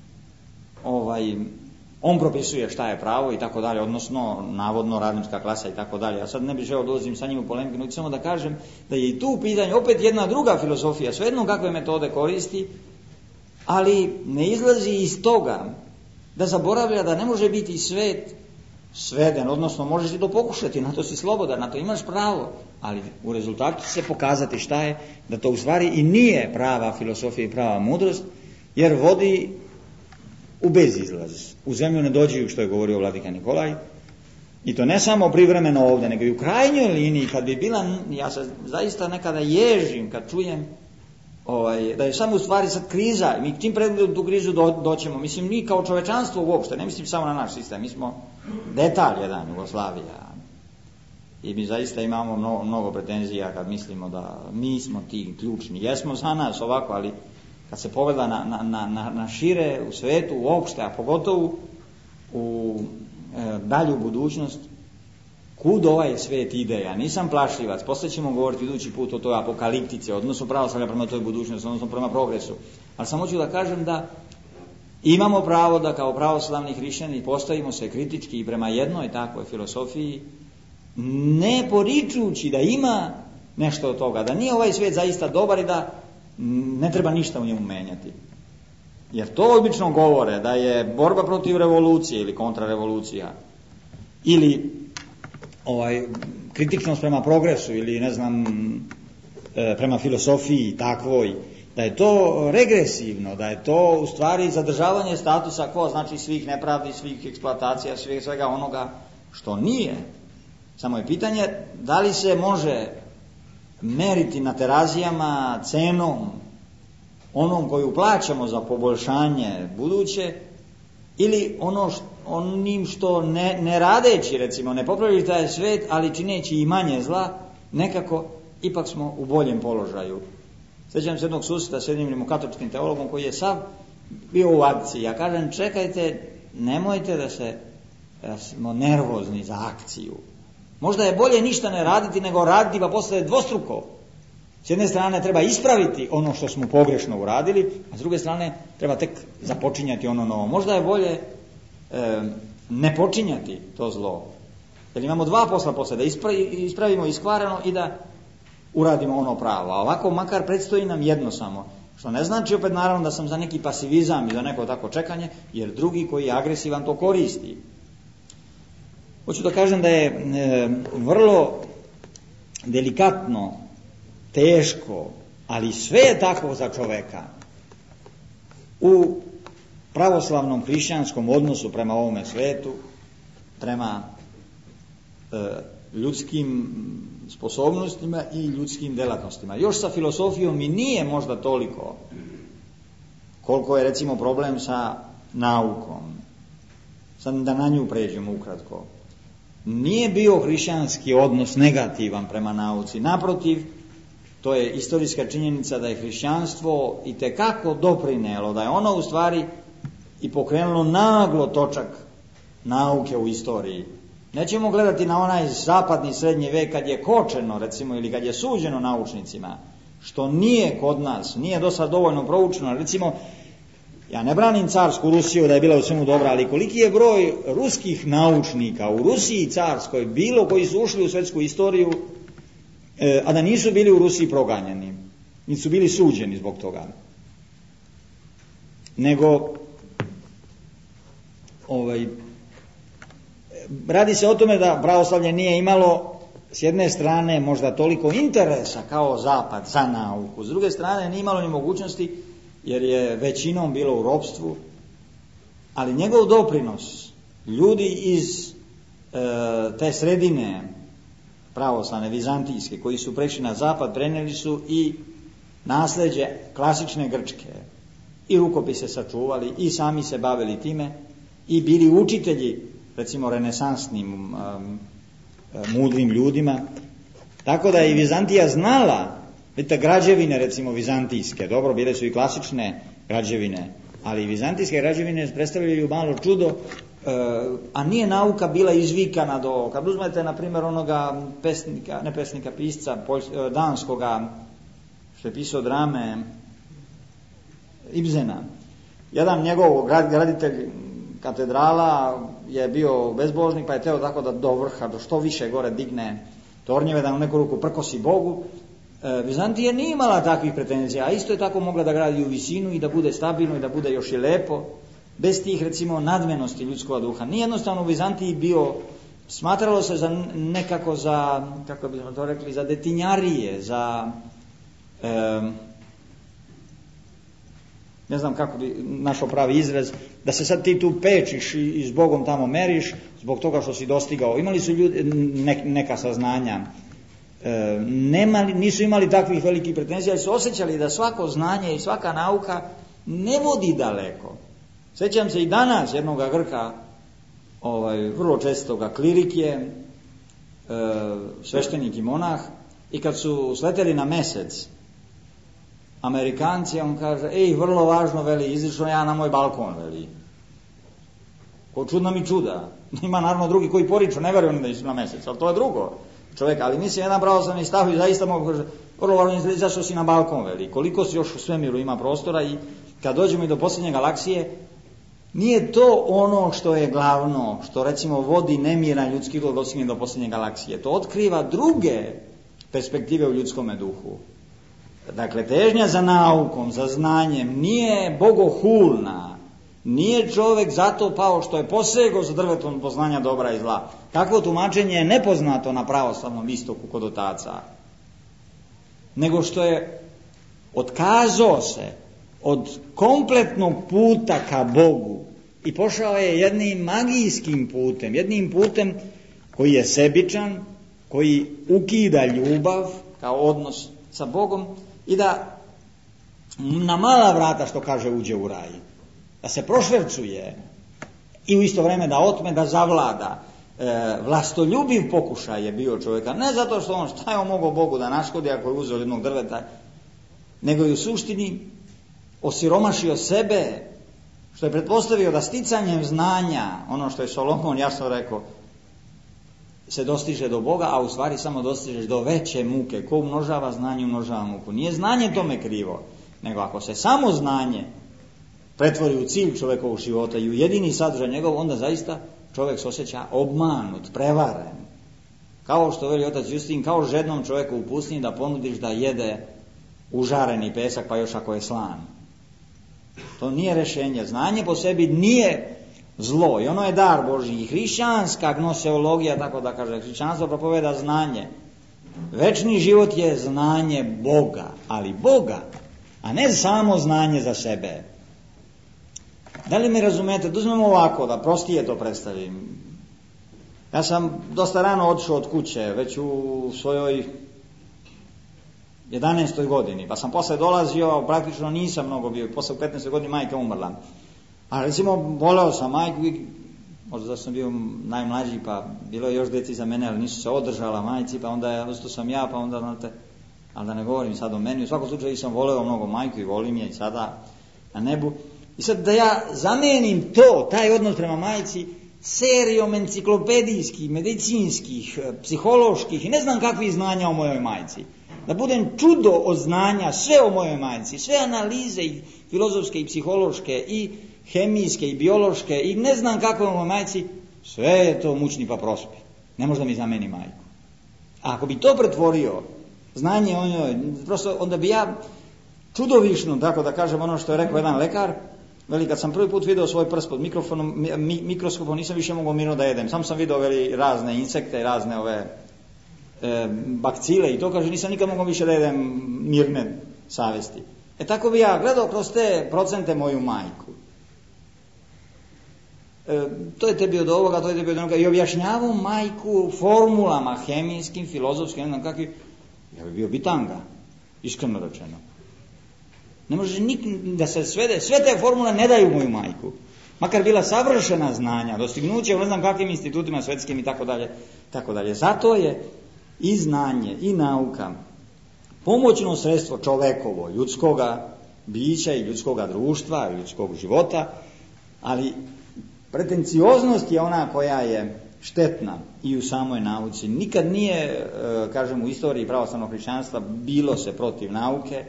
on propisuje šta je pravo i tako dalje, odnosno navodno radnička klasa i tako dalje. Ja sad ne bih želeo dolazim sa njim u polemiku, nego samo da kažem da je i tu pitanje opet jedna druga filozofija, svejedno kakve metode koristi, ali ne izlazi iz toga da zaboravlja da ne može biti svet sveden, odnosno možeš i to pokušati, na to si slobodan, na to imaš pravo, ali u rezultatu će se pokazati šta je, da to u stvari i nije prava filosofija i prava mudrost, jer vodi u bezizlaz. U zemlju ne dođu, što je govorio vladika Nikolaj, i to ne samo privremeno ovdje, nego i u krajnjoj liniji, kad bi bila, ja se zaista nekada ježim kad čujem da je samo u stvari sad kriza, mi čim pregledamo tu krizu doćemo, mislim mi kao čovečanstvo uopšte, ne mislim samo na naš sistem, mi smo detalj jedan Jugoslavija i mi zaista imamo mnogo pretenzija kad mislimo da mi smo ti ključni, jesmo za nas ovako, ali kad se pogleda na šire u svetu uopšte, a pogotovo u dalju budućnost, kud ovaj svijet ide? Ja nisam plašljivac, poslije ćemo govoriti idući put o toj apokaliptici, odnosno pravoslavlja prema toj budućnosti, odnosno prema progresu. Ali samo ću da kažem da imamo pravo da kao pravoslavni hrišćani postavimo se kritički i prema jednoj takvoj filosofiji, ne poričujući da ima nešto od toga, da nije ovaj svijet zaista dobar i da ne treba ništa u njemu menjati. Jer to obično govore da je borba protiv revolucije ili kontrarevolucija ili kritičnost prema progresu ili ne znam prema filosofiji takvoj, da je to regresivno, da je to u stvari zadržavanje statusa quo, znači svih nepravdi, svih eksploatacija, svega onoga što nije. Samo je pitanje da li se može meriti na terazijama cenom onom koju plaćamo za poboljšanje buduće ili onim što ne radeći, recimo, ne popravili taj svet, ali čineći i manje zla, nekako ipak smo u boljem položaju. Sjećam se jednog susreta s jednim rimokatoličkim teologom koji je sav bio u akciji. Ja kažem, čekajte, nemojte da smo nervozni za akciju. Možda je bolje ništa ne raditi nego raditi pa posle dvostruko. S jedne strane treba ispraviti ono što smo pogrešno uradili, a s druge strane treba tek započinjati ono novo. Možda je bolje ne počinjati to zlo. Jer imamo dva posla posle, da ispravimo iskvareno i da uradimo ono pravo. A ovako makar predstoji nam jedno samo. Što ne znači opet naravno da sam za neki pasivizam i za neko tako čekanje, jer drugi koji je agresivan to koristi. Hoću da kažem da je vrlo delikatno, teško, ali sve je tako za čoveka u pravoslavnom hrišćanskom odnosu prema ovome svetu, prema ljudskim sposobnostima i ljudskim delatnostima. Još sa filosofijom i nije možda toliko koliko je recimo problem sa naukom. Sad da na nju pređemo ukratko. Nije bio hrišćanski odnos negativan prema nauci. Naprotiv, to je istorijska činjenica da je hrišćanstvo itekako doprinelo, da je ono u stvari i pokrenulo naglo točak nauke u istoriji. Nećemo gledati na onaj zapadni srednji vek kad je kočeno, recimo, ili kad je suđeno naučnicima, što nije kod nas, nije do sad dovoljno proučeno. Recimo, ja ne branim carsku Rusiju da je bila u svemu dobra, ali koliki je broj ruskih naučnika u Rusiji carskoj bilo koji su ušli u svjetsku istoriju, a da nisu bili u Rusiji proganjani, nisu bili suđeni zbog toga. Nego radi se o tome da pravoslavlje nije imalo s jedne strane možda toliko interesa kao zapad za nauku, s druge strane nije imalo ni mogućnosti jer je većinom bilo u ropstvu, ali njegov doprinos, ljudi iz te sredine pravoslavne, vizantijske, koji su prešli na zapad, prenijeli su i nasljeđe klasične Grčke, i rukopise sačuvali, i sami se bavili time, i bili učitelji, recimo, renesansnim mudrim ljudima. Tako da je i Vizantija znala, vidite, građevine, recimo, vizantijske, dobro, bile su i klasične građevine, ali i vizantijske građevine predstavljaju malo čudo, a nije nauka bila izvikana do, kad uzmete, na primjer, onoga pisca danskoga, što je pisao drame, Ibsena. Jedan njegov graditelj katedrala je bio bezbožnik, pa je teo tako da do vrha, do što više gore digne tornjeve, da u neku ruku prkosi Bogu. Vizantija nije imala takvih pretenzija, a isto je tako mogla da gradi u visinu i da bude stabilno i da bude još i lepo, bez tih, recimo, nadmenosti ljudskog duha. Nije jednostavno u Vizantiji bio, smatralo se za nekako za, kako bismo to rekli, za detinjarije, za ne znam kako bi našao pravi izraz, da se sad ti tu pečiš i s Bogom tamo meriš zbog toga što si dostigao. Imali su ljudi neka saznanja, nisu imali takvih velikih pretenzija, ali su osjećali da svako znanje i svaka nauka ne vodi daleko. Sjećam se i danas jednoga Grka, vrlo čestoga klirike, sveštenik i monah, i kad su sleteli na Mesec, Amerikanci, on kaže, vrlo važno, veli, izišao ja na moj balkon, veli. Ko čudno mi čuda. Ima naravno drugi koji poriču, ne vjeruju da isu na Mesec, ali to je drugo čovjek, ali mislim jedan pravoslavni stav i zaista mogu kaže, vrlo važno, zašto si na balkon, veli. Koliko si još u svemiru ima prostora, i kad dođemo i do posljednje galaksije, nije to ono što je glavno, što recimo vodi nemiran ljudski duh do posljednje galaksije. To otkriva druge perspektive u ljudskome duhu. Dakle, težnja za naukom, za znanjem nije bogohulna, nije čovjek zato pao što je posegao za drvetom poznanja dobra i zla. Takvo tumačenje je nepoznato na pravoslavnom istoku kod otaca, nego što je otkazao se od kompletnog puta ka Bogu i pošao je jednim magijskim putem, jednim putem koji je sebičan, koji ukida ljubav kao odnos sa Bogom i da na mala vrata, što kaže, uđe u raj, da se prošvercuje i u isto vrijeme da otme, da zavlada. Vlastoljubiv pokušaj je bio čovjeka, ne zato što šta je on mogao Bogu da naškodi ako je uzeo jednog drveta, nego i u suštini osiromašio sebe, što je pretpostavio da sticanjem znanja, ono što je Solomon jasno rekao, se dostiže do Boga, a u stvari samo dostižeš do veće muke. Ko umnožava znanje, umnožava muku. Nije znanje tome krivo, nego ako se samo znanje pretvori u cilj čovjekovog života i u jedini sadržaj njegov, onda zaista čovjek se osjeća obmanut, prevaren. Kao što veli otac Justin, kao žednom čovjeku u pustinji da ponudiš da jede užareni pesak, pa još ako je slan. To nije rješenje. Znanje po sebi nije zlo i ono je dar Božji. I hrišćanska gnoseologija, tako da kaže, hrišćanstvo propoveda znanje. Večni život je znanje Boga, ali Boga, a ne samo znanje za sebe. Da li me razumete? Da uzmemo ovako, da prostije to predstavim. Ja sam dosta rano otišao od kuće, već u svojoj 11. godini, pa sam posle dolazio, praktično nisam mnogo bio, posle u 15. godini majka umrla. A recimo, voleo sam majku, možda da sam bio najmlađi, pa bilo je još djeci za mene, ali nisu se održala majci, pa onda ostao sam ja, pa onda, znate, ali da ne govorim sad o meni, u svakom slučaju sam voleo mnogo majku i volim je i sada na nebu. I sad da ja zamenim to, taj odnos prema majci, serijom enciklopedijskih, medicinskih, psiholoških i ne znam kakvih znanja o mojoj majci. Da budem čudo od znanja sve o mojoj majci, sve analize i filozofske i psihološke i hemijske i biološke i ne znam kako o mojoj majci, sve je to mučni pa prospi. Ne može da mi zameni majku. A ako bi to pretvorio, znanje o njoj, prosto onda bi ja čudovišno, tako da kažem ono što je rekao jedan lekar, Veli, kad sam prvi put vidio svoj prst pod mikroskopom, nisam više mogao mirno da jedem. Sam vidio razne insekte, razne bakcile i to, kaže, nisam nikad mogao više da jedem mirne savjesti. Tako bi ja gledao kroz te procente moju majku. To je tebi od ovoga, to je tebi od onoga. I objašnjavao majku formulama hemijskim, filozofskim, ne znam kakvi. Ja bi bio bitanga, iskreno rečeno. Ne može da se svede, sve te formule ne daju moju majku. Makar bila savršena znanja, dostignuće u ne znam kakvim institutima svetskim i tako dalje, tako dalje. Zato je i znanje i nauka pomoćno sredstvo čovekovo, ljudskoga bića i ljudskoga društva i ljudskog života, ali pretencioznost je ona koja je štetna i u samoj nauci. Nikad nije, kažem, u istoriji pravoslavnog hrišćanstva bilo se protiv nauke,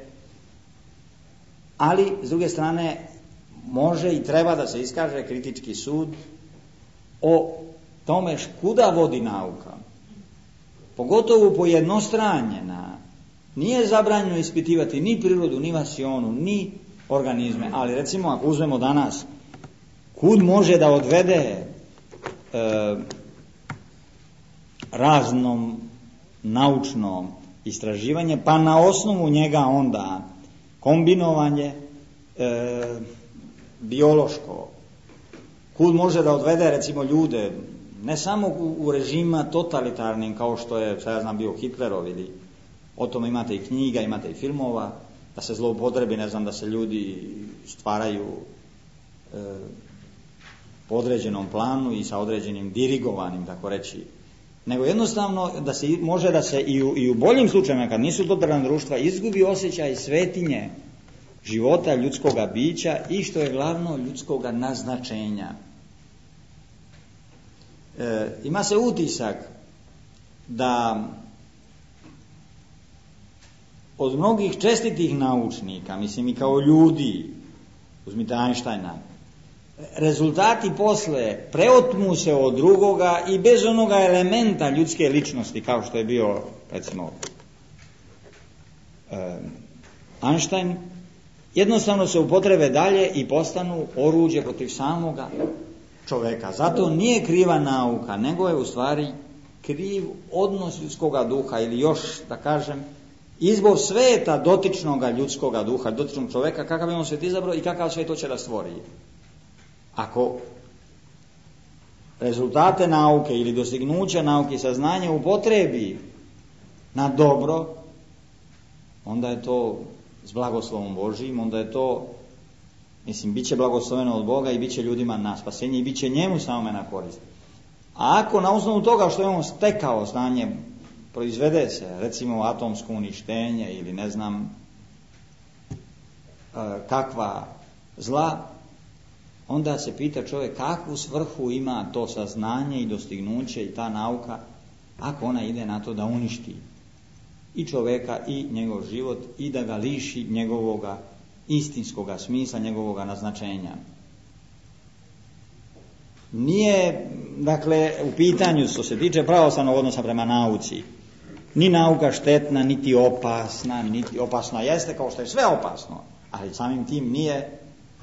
ali s druge strane može i treba da se iskaže kritički sud o tome kuda vodi nauka. Pogotovo pojednostranjena. Nije zabranjeno ispitivati ni prirodu, ni vasionu, ni organizme, ali recimo ako uzmemo danas kud može da odvede raznom naučnom istraživanje, pa na osnovu njega onda kombinovanje biološko, kud može da odvede recimo ljude ne samo u režima totalitarnim kao što je, sad ja znam, bio Hitlerov, ili o tome imate i knjiga, imate i filmova, da se zloupotrebi, ne znam, da se ljudi stvaraju po određenom planu i sa određenim dirigovanim, tako reći, nego jednostavno da se može da se i u boljim slučajevima, kad nisu totalitarna društva, izgubi osjećaj svetinje života ljudskoga bića i, što je glavno, ljudskoga naznačenja. Ima se utisak da od mnogih čestitih naučnika, mislim i kao ljudi, uzmite Einsteina, rezultati posle preotmu se od drugoga i bez onoga elementa ljudske ličnosti, kao što je bio, recimo, Einstein, jednostavno se upotrebe dalje i postanu oruđe protiv samoga čoveka. Zato nije kriva nauka, nego je u stvari kriv odnos ljudskoga duha, ili još da kažem izbor sveta dotičnoga ljudskoga duha, dotičnog čoveka, kakav je on svet izabrao i kakav svet hoće da stvori. Ako rezultate nauke ili dostignuća nauke i saznanje upotrebi na dobro, onda je to s blagoslovom Božijim, onda je to, mislim, bit će blagosloveno od Boga i bit će ljudima na spasenje i bit će njemu samome na korist. A ako na osnovu toga što je on stekao znanje proizvede se, recimo, atomsko uništenje ili ne znam kakva zla, onda se pita čovjek kakvu svrhu ima to saznanje i dostignuće i ta nauka ako ona ide na to da uništi i čovjeka i njegov život i da ga liši njegovoga istinskoga smisla, njegovoga naznačenja. Nije, dakle, u pitanju što se tiče pravoslavnog odnosa prema nauci, ni nauka štetna, niti opasna, niti opasna jeste, kao što je sve opasno, ali samim tim nije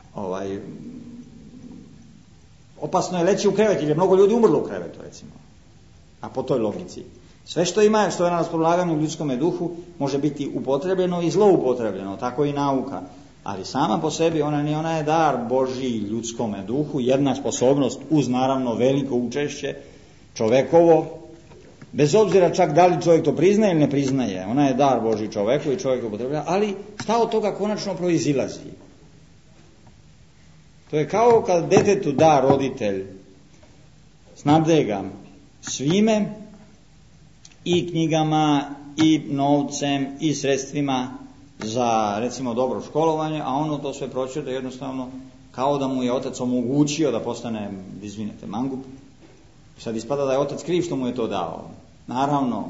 opasno je leći u krevet, jer je mnogo ljudi umrlo u krevetu, recimo. A po toj logici. Sve što ima, što je na raspolaganju u ljudskome duhu, može biti upotrebljeno i zloupotrebljeno, tako i nauka. Ali sama po sebi ona je dar Božji ljudskome duhu, jedna sposobnost uz naravno veliko učešće čovekovo, bez obzira čak da li čovjek to priznaje ili ne priznaje, ona je dar Božji čoveku i čovjek upotrebljava, ali šta od toga konačno proizilazi? To je kao kad detetu da roditelj snabde ga svime, i knjigama, i novcem, i sredstvima za, recimo, dobro školovanje, a ono to sve pročita jednostavno kao da mu je otac omogućio da postane, izvinite, mangup. Sad ispada da je otac kriv što mu je to dao. Naravno,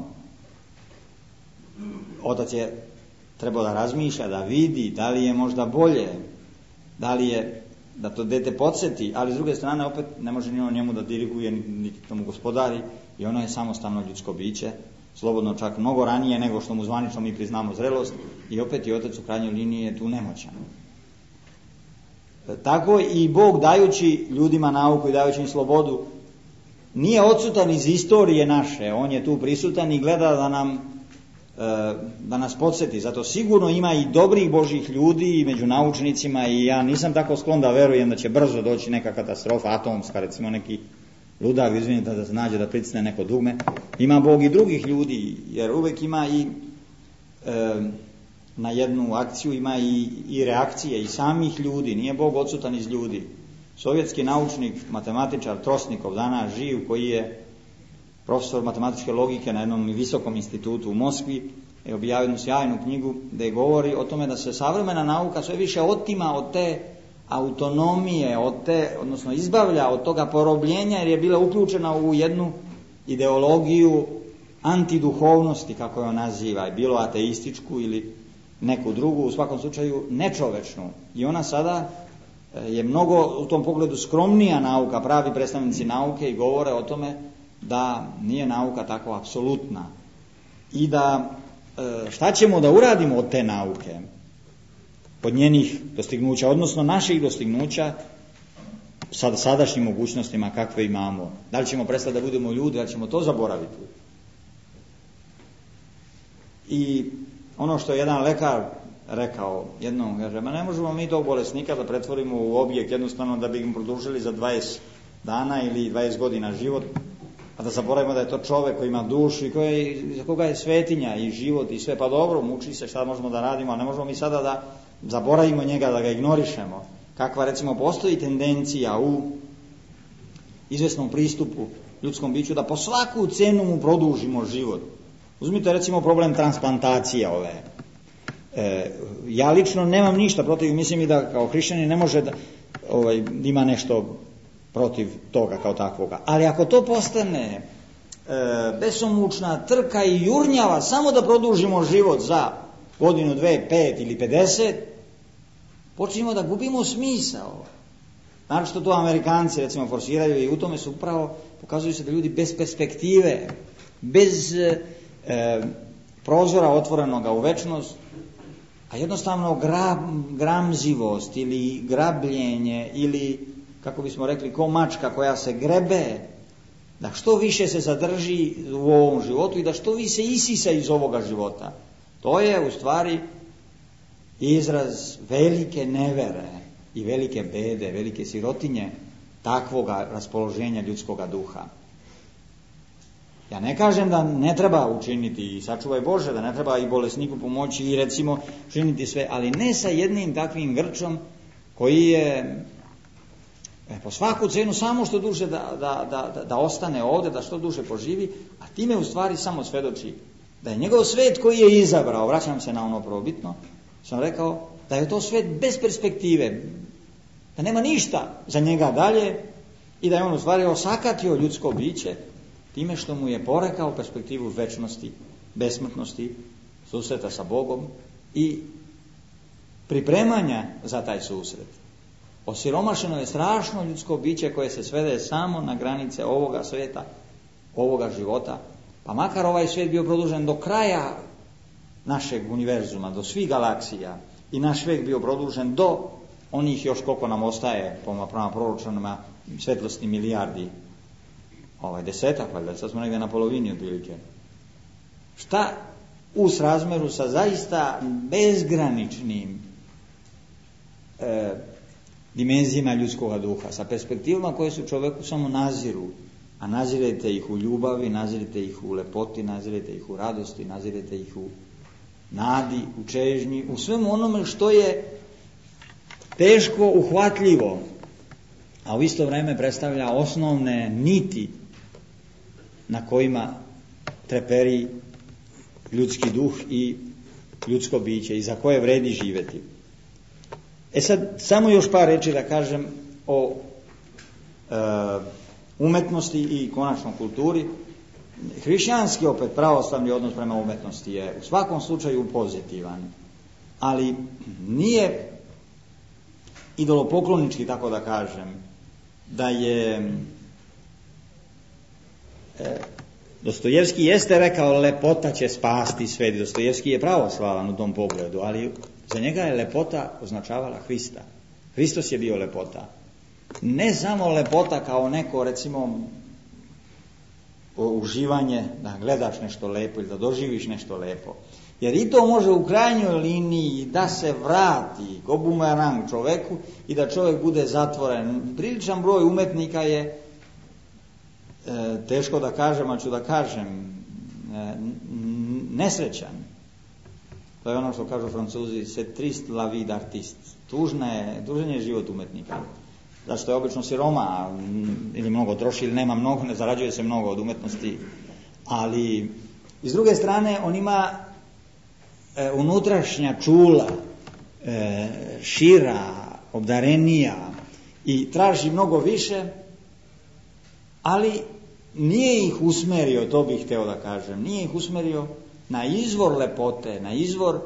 otac je trebao da razmišlja, da vidi da li je možda bolje, da li je da to dete podsjeti, ali s druge strane opet ne može ni on njemu da diriguje, niti tomu gospodari, i ono je samostalno ljudsko biće, slobodno čak mnogo ranije nego što mu zvanično mi priznamo zrelost, i opet i otac u krajnjoj liniji je tu nemoćan. tako i Bog dajući ljudima nauku i dajući im slobodu nije odsutan iz istorije naše, on je tu prisutan i gleda da nas podsjeti. Zato sigurno ima i dobrih Božjih ljudi i među naučnicima i ja nisam tako sklon da verujem da će brzo doći neka katastrofa atomska, recimo neki ludak, izvinite, da se nađe da pritisne neko dugme. Ima Bog i drugih ljudi, jer uvijek ima i na jednu akciju ima i reakcije i samih ljudi, nije Bog odsutan iz ljudi. Sovjetski naučnik, matematičar Trosnikov, danas živ, koji je profesor matematičke logike na jednom visokom institutu u Moskvi, je objavio jednu sjajnu knjigu gdje govori o tome da se savremena nauka sve više otima od te autonomije, odnosno izbavlja od toga porobljenja, jer je bila uključena u jednu ideologiju antiduhovnosti, kako je on naziva, bilo ateističku ili neku drugu, u svakom slučaju nečovečnu. I ona sada je mnogo u tom pogledu skromnija nauka, pravi predstavnici nauke i govore o tome da nije nauka tako apsolutna. I da šta ćemo da uradimo od te nauke, od njenih dostignuća, odnosno naših dostignuća sa sadašnjim mogućnostima kakve imamo. Da li ćemo prestati da budemo ljudi, da li ćemo to zaboraviti? I ono što je jedan lekar rekao jednom, kaže, ne možemo mi tog bolesnika da pretvorimo u objekt jednostavno da bi im produžili za 20 dana ili 20 godina život, a da zaboravimo da je to čovjek koji ima dušu i za koga je svetinja i život i sve. Pa dobro, muči se, šta možemo da radimo, ali ne možemo mi sada da zaboravimo njega, da ga ignorišemo. Kakva recimo postoji tendencija u izvesnom pristupu ljudskom biću da po svaku cenu mu produžimo život. Uzmite recimo problem transplantacije ove. Ja lično nemam ništa protiv, mislim i da kao hrišćanin ne može da ima nešto protiv toga kao takvoga. Ali ako to postane besomučna trka i jurnjava samo da produžimo život za godinu, 2, 5 ili 50, počnemo da gubimo smisao. Naročito to Amerikanci recimo forsiraju i u tome su upravo, pokazuju se da ljudi bez perspektive, bez prozora otvorenoga u večnost, a jednostavno gramzivost ili grabljenje ili, kako bismo rekli, ko mačka koja se grebe, da što više se zadrži u ovom životu i da što više isisa iz ovoga života. To je u stvari izraz velike nevere i velike bede, velike sirotinje takvoga raspoloženja ljudskoga duha. Ja ne kažem da ne treba učiniti, i sačuvaj Bože, da ne treba i bolesniku pomoći i recimo učiniti sve, ali ne sa jednim takvim grčom koji je po svaku cenu samo što duže da ostane ovdje, da što duže poživi, a time u stvari samo svedoči da je njegov svet koji je izabrao, vraćam se na ono prvobitno, sam rekao da je to svet bez perspektive, da nema ništa za njega dalje i da je on u stvari osakatio ljudsko biće time što mu je porekao perspektivu večnosti, besmrtnosti, susreta sa Bogom i pripremanja za taj susret. Osiromašeno je strašno ljudsko biće koje se svede samo na granice ovoga sveta, ovoga života, pa makar ovaj svijet bio produžen do kraja našeg univerzuma, do svih galaksija i naš vijek bio produžen do onih još koliko nam ostaje prema proročanima svjetlosni milijardi, 10, valjda, sad smo negdje na polovini otprilike. Šta u srazmjeru sa zaista bezgraničnim dimenzijama ljudskoga duha, sa perspektivama koje su čovjeku samo naziru, a nazirete ih u ljubavi, nazirete ih u lepoti, nazirete ih u radosti, nazirete ih u nadi, u čežnji, u svemu onome što je teško uhvatljivo, a u isto vrijeme predstavlja osnovne niti na kojima treperi ljudski duh i ljudsko biće i za koje vredi živjeti. Sad, samo još par riječi da kažem o umetnosti i konačno kulturi. Hrišćanski, opet pravoslavni odnos prema umetnosti je u svakom slučaju pozitivan, ali nije idolopoklonički, tako da kažem, da je Dostojevski jeste rekao lepota će spasti svijet. Dostojevski je pravoslavan u tom pogledu, ali za njega je lepota označavala Hrista. Hristos je bio lepota. Ne samo lepota kao neko, recimo, uživanje, da gledaš nešto lepo ili da doživiš nešto lepo. Jer i to može u krajnjoj liniji da se vrati ko bumerang čoveku i da čovjek bude zatvoren. Priličan broj umetnika je, teško da kažem, ali ću da kažem, nesrećan. To je ono što kažu Francuzi, c'est triste la vie d'artiste. Tužan je život umetnika. Zašto je obično siroma, ili mnogo troši, ili nema mnogo, ne zarađuje se mnogo od umetnosti. Ali, s druge strane, on ima unutrašnja čula, šira, obdarenija i traži mnogo više, ali nije ih usmerio, to bih hteo da kažem, nije ih usmerio na izvor lepote, na izvor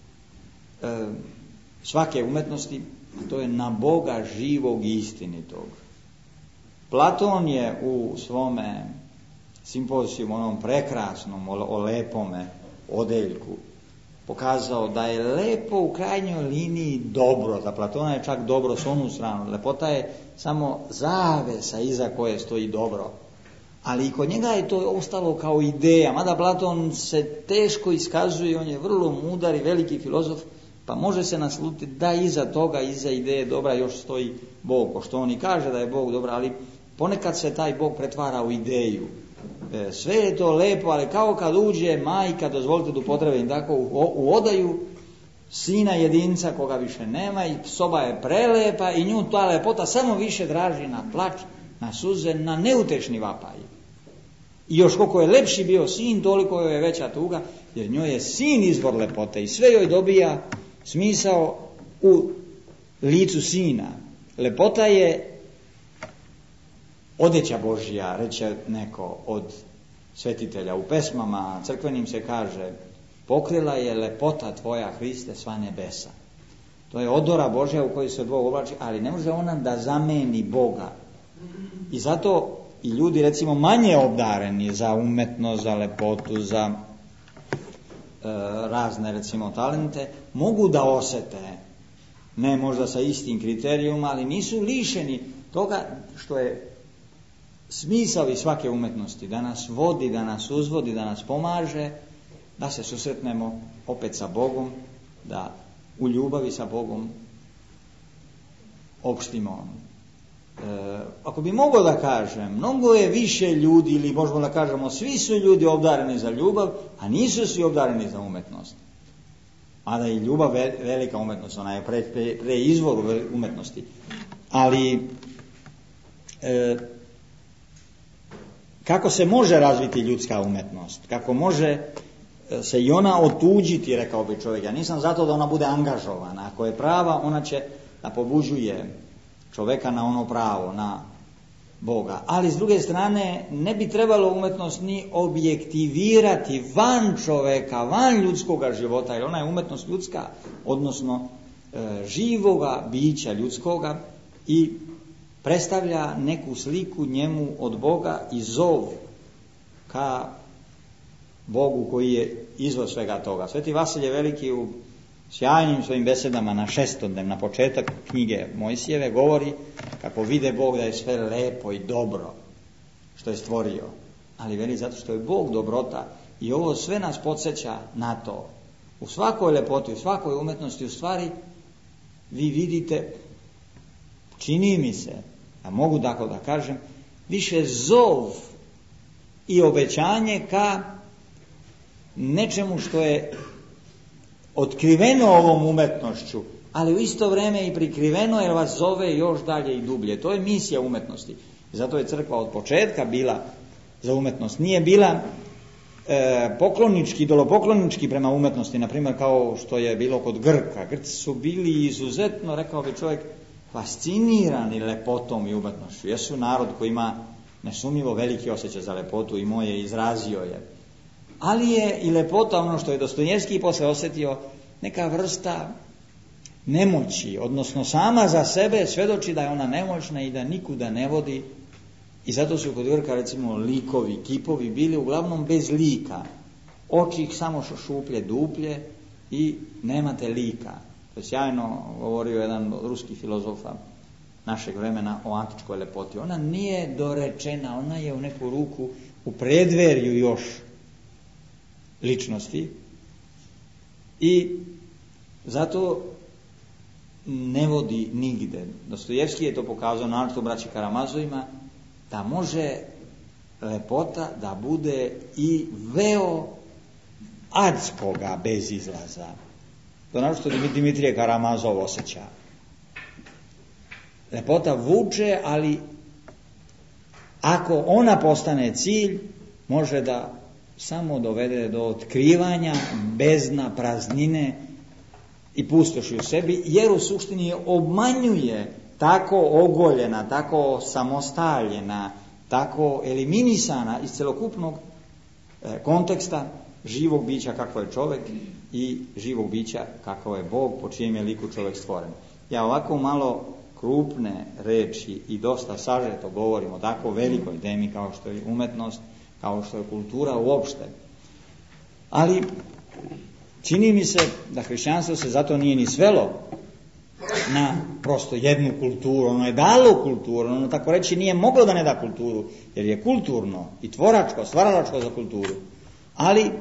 svake umetnosti, to je na Boga živog i istinitog. Platon je u svome simpozijumu, onom prekrasnom, o lepome odeljku, pokazao da je lepo u krajnjoj liniji dobro. Za Platona je čak dobro s onu stranu. Lepota je samo zavesa iza koje stoji dobro. Ali i kod njega je to ostalo kao ideja. Mada Platon se teško iskazuje, on je vrlo mudar i veliki filozof, pa može se naslutiti da iza toga, iza ideje dobra još stoji Bog. Pošto on i kaže da je Bog dobra, ali ponekad se taj Bog pretvara u ideju. Sve je to lepo, ali kao kad uđe majka, dozvolite da upotrebim tako, u odaju sina jedinca koga više nema i soba je prelepa i nju ta lepota samo više draži na plač, na suze, na neutešni vapaj. I još koliko je lepši bio sin, toliko joj je veća tuga, jer njoj je sin izvor lepote i sve joj dobija smisao u licu sina. Lepota je odeća Božja, reče neko od svetitelja. U pesmama crkvenim se kaže: pokrila je lepota tvoja, Hriste, sva nebesa. To je odora Božja u kojoj se Bog oblači, ali ne može ona da zameni Boga. I zato i ljudi, recimo, manje obdareni za umetnost, za lepotu, za razne, recimo, talente, mogu da osete, ne možda sa istim kriterijuma, ali nisu lišeni toga što je smisao i svake umetnosti, da nas vodi, da nas uzvodi, da nas pomaže, da se susretnemo opet sa Bogom, da u ljubavi sa Bogom opštimo. Ako bi mogao da kažem, mnogo je više ljudi, ili možemo da kažemo svi su ljudi obdareni za ljubav, a nisu svi obdareni za umetnost. Mada je ljubav velika umetnost, ona je pre izvor umetnosti. Ali kako se može razviti ljudska umetnost? Kako može se i ona otuđiti, rekao bi čovjek. Ja nisam zato da ona bude angažovana. Ako je prava, ona će da pobuđuje čovjeka na ono pravo, na Boga. Ali s druge strane, ne bi trebalo umetnost ni objektivirati van čovjeka, van ljudskoga života, jer ona je umetnost ljudska, odnosno živoga bića ljudskoga i predstavlja neku sliku njemu od Boga i zov ka Bogu koji je izvor svega toga. Sveti Vasilije Veliki u sjajnim svojim besedama na šestodnev, na početak knjige Mojsijeve, govori kako vide Bog da je sve lepo i dobro što je stvorio. Ali veli zato što je Bog dobrota i ovo sve nas podsjeća na to. U svakoj lepoti, u svakoj umetnosti, u stvari vi vidite, čini mi se, a mogu tako da kažem, više zov i obećanje ka nečemu što je otkriveno ovom umetnošću, ali u isto vrijeme i prikriveno, jer vas zove još dalje i dublje. To je misija umetnosti. Zato je crkva od početka bila za umetnost. Nije bila poklonički, idolopoklonički prema umetnosti, na primjer kao što je bilo kod Grka. Grci su bili izuzetno, rekao bi čovjek, fascinirani lepotom i umetnošću. Jesu narod koji ima nesumnjivo veliki osjećaj za lepotu i moje izrazio je. Ali je i lepota, ono što je Dostojevski posle osjetio, neka vrsta nemoći, odnosno sama za sebe svedoči da je ona nemoćna i da nikuda ne vodi. I zato su kod Grka, recimo, likovi, kipovi bili uglavnom bez lika. Oči ih samo šuplje, duplje i nemate lika. To je sjajno govorio jedan od ruskih filozofa našeg vremena o antičkoj lepoti. Ona nije dorečena, ona je u neku ruku u predverju još ličnosti i zato ne vodi nigde. Dostojevski je to pokazao naročito u braći Karamazovima, da može lepota da bude i veo adskoga bez izlaza. To naročito Dimitrije Karamazov osjeća. Lepota vuče, ali ako ona postane cilj, može da samo dovede do otkrivanja bezna, praznine i pustoši u sebi, jer u suštini je obmanjuje tako ogoljena, tako samostaljena, tako eliminisana iz celokupnog konteksta živog bića kakvo je čovjek i živog bića kakvo je Bog, po čijem je liku čovjek stvoren. Ja ovako malo krupne reči i dosta sažeto govorim o tako velikoj temi kao što je umetnost, kao što je kultura uopšte. Ali čini mi se da hrišćanstvo se zato nije ni svelo na prosto jednu kulturu. Ono je dalo kulturu, ono tako reći nije moglo da ne da kulturu, jer je kulturno i tvoračko, stvaralačko za kulturu. Ali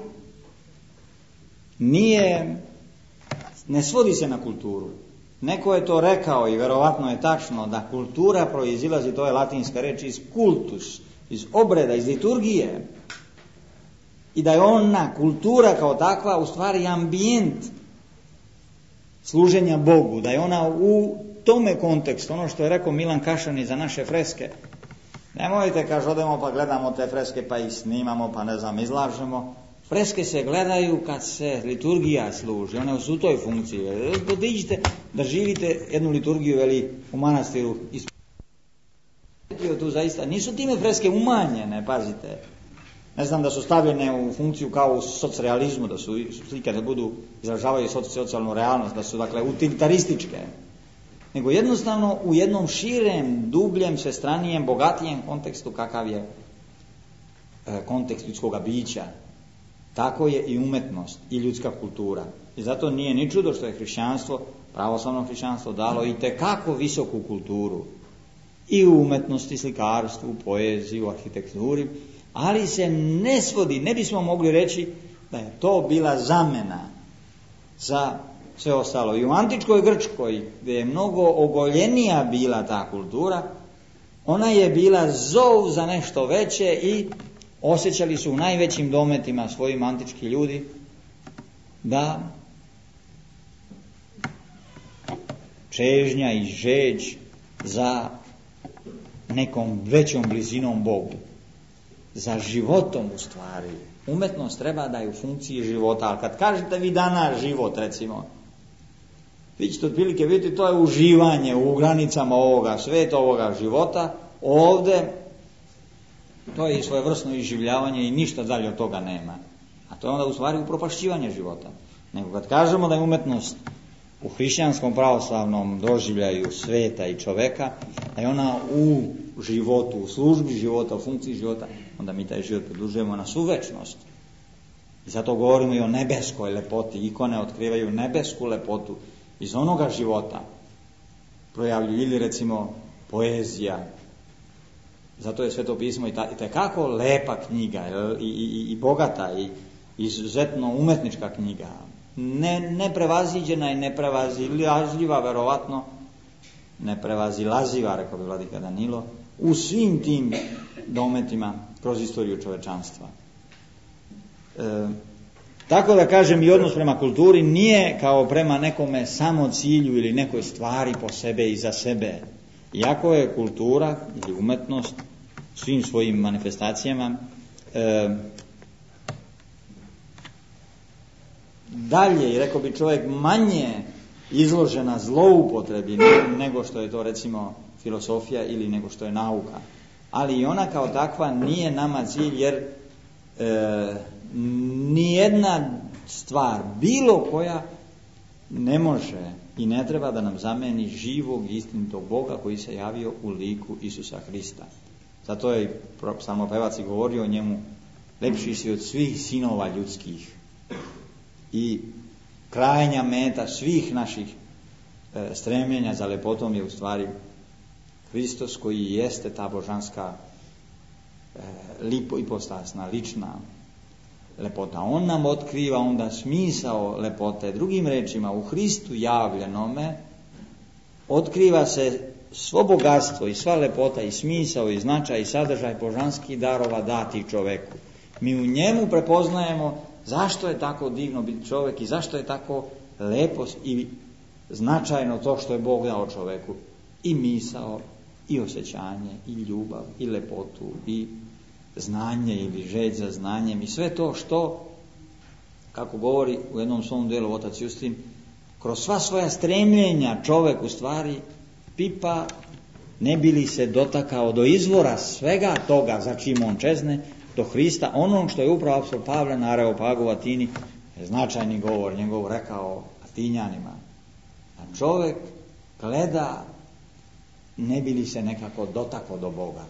ne svodi se na kulturu. Neko je to rekao i verovatno je tačno da kultura proizilazi, to je latinska reč, iz kultus, iz obreda, iz liturgije. I da je ona kultura kao takva u stvari ambijent služenja Bogu, da je ona u tome kontekstu, ono što je rekao Milan Kašani za naše freske. Nemojte, kaže, odemo pa gledamo te freske pa ih snimamo pa ne znam, izlažemo. Freske se gledaju kad se liturgija služi, one su u toj funkciji. Podiđite da živite jednu liturgiju veli u manastiru. Tu zaista nisu time freske umanjene, pazite. Ne znam da su stavljene u funkciju kao u socrealizmu, da su slike da budu izražavaju socijalnu realnost, da su dakle utilitarističke. Nego jednostavno u jednom širem, dubljem, svestranijem, bogatijem kontekstu kakav je kontekst ljudskoga bića. Tako je i umetnost i ljudska kultura. I zato nije ni čudo što je hrišćanstvo, pravoslavno hrišćanstvo dalo i tekako visoku kulturu. I u umetnosti, slikarstvu, poeziji, u arhitekturi, ali se ne svodi, ne bismo mogli reći da je to bila zamena za sve ostalo. I u antičkoj Grčkoj, gdje je mnogo ogoljenija bila ta kultura, ona je bila zov za nešto veće i osjećali su u najvećim dometima svojim antički ljudi da čežnja i žeđ za nekom većom blizinom Bogu, za životom u stvari. Umetnost treba da je u funkciji života, ali kad kažete vi danas život, recimo, vi ćete otprilike vidjeti, to je uživanje u granicama ovoga sveta, ovoga života. Ovdje to je i svojevrsno iživljavanje i ništa dalje od toga nema. A to je onda u stvari upropašćivanje života. Nego kad kažemo da je umetnost u hrišćanskom pravoslavnom doživljaju sveta i čoveka, da je ona u životu, u službi života, u funkciji života, onda mi taj život produžujemo na svu večnost. I zato govorimo i o nebeskoj lepoti. Ikone otkrivaju nebesku lepotu iz onoga života. Projavljuju ili recimo poezija. Zato je Sveto pismo i tekako lepa knjiga i bogata i izuzetno umetnička knjiga. Ne prevaziđena i ne prevazilaziva, verovatno ne prevazilaziva, rekao bi vladika Danilo, u svim tim dometima kroz istoriju čovečanstva. Tako da kažem, i odnos prema kulturi nije kao prema nekome samo cilju ili nekoj stvari po sebe i za sebe. Iako je kultura ili umetnost svim svojim manifestacijama dalje, i rekao bi čovjek, manje izložena zloupotrebi nego što je to recimo filosofija ili nego što je nauka. Ali i ona kao takva nije nama cilj, jer nijedna stvar, bilo koja, ne može i ne treba da nam zameni živog i istinitog Boga koji se javio u liku Isusa Hrista. Zato je psalmopevac i govorio o njemu: lepši si od svih sinova ljudskih i krajnja meta svih naših stremljenja za lepotom je u stvari Hristos koji jeste ta božanska ipostasna, lična lepota. On nam otkriva onda smisao lepote. Drugim rečima, u Hristu javljenome otkriva se svo bogatstvo i sva lepota i smisao i značaj i sadržaj božanskih darova dati čoveku. Mi u njemu prepoznajemo zašto je tako divno biti čovjek i zašto je tako lepo i značajno to što je Bog dao čoveku. I misao, i osjećanje, i ljubav, i lepotu, i znanje ili želj za znanjem i sve to što, kako govori u jednom svom delu otac Justin, kroz sva svoja stremljenja čovjek u stvari pipa ne bi li se dotakao do izvora svega toga za čim on čezne, do Hrista, onog što je upravo apostol Pavle na Areopagu u Atini, značajni govor njegov rekao Atinjanima. A čovjek gleda ne bi li se nekako dotakao do Boga.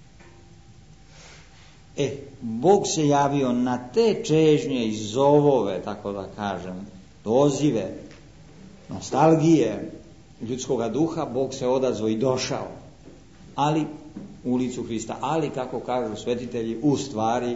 Bog se javio na te čežnje i zovove, tako da kažem, dozive, nostalgije ljudskoga duha, Bog se odazvao i došao, ali u licu Hrista, ali kako kažu svetitelji, u stvari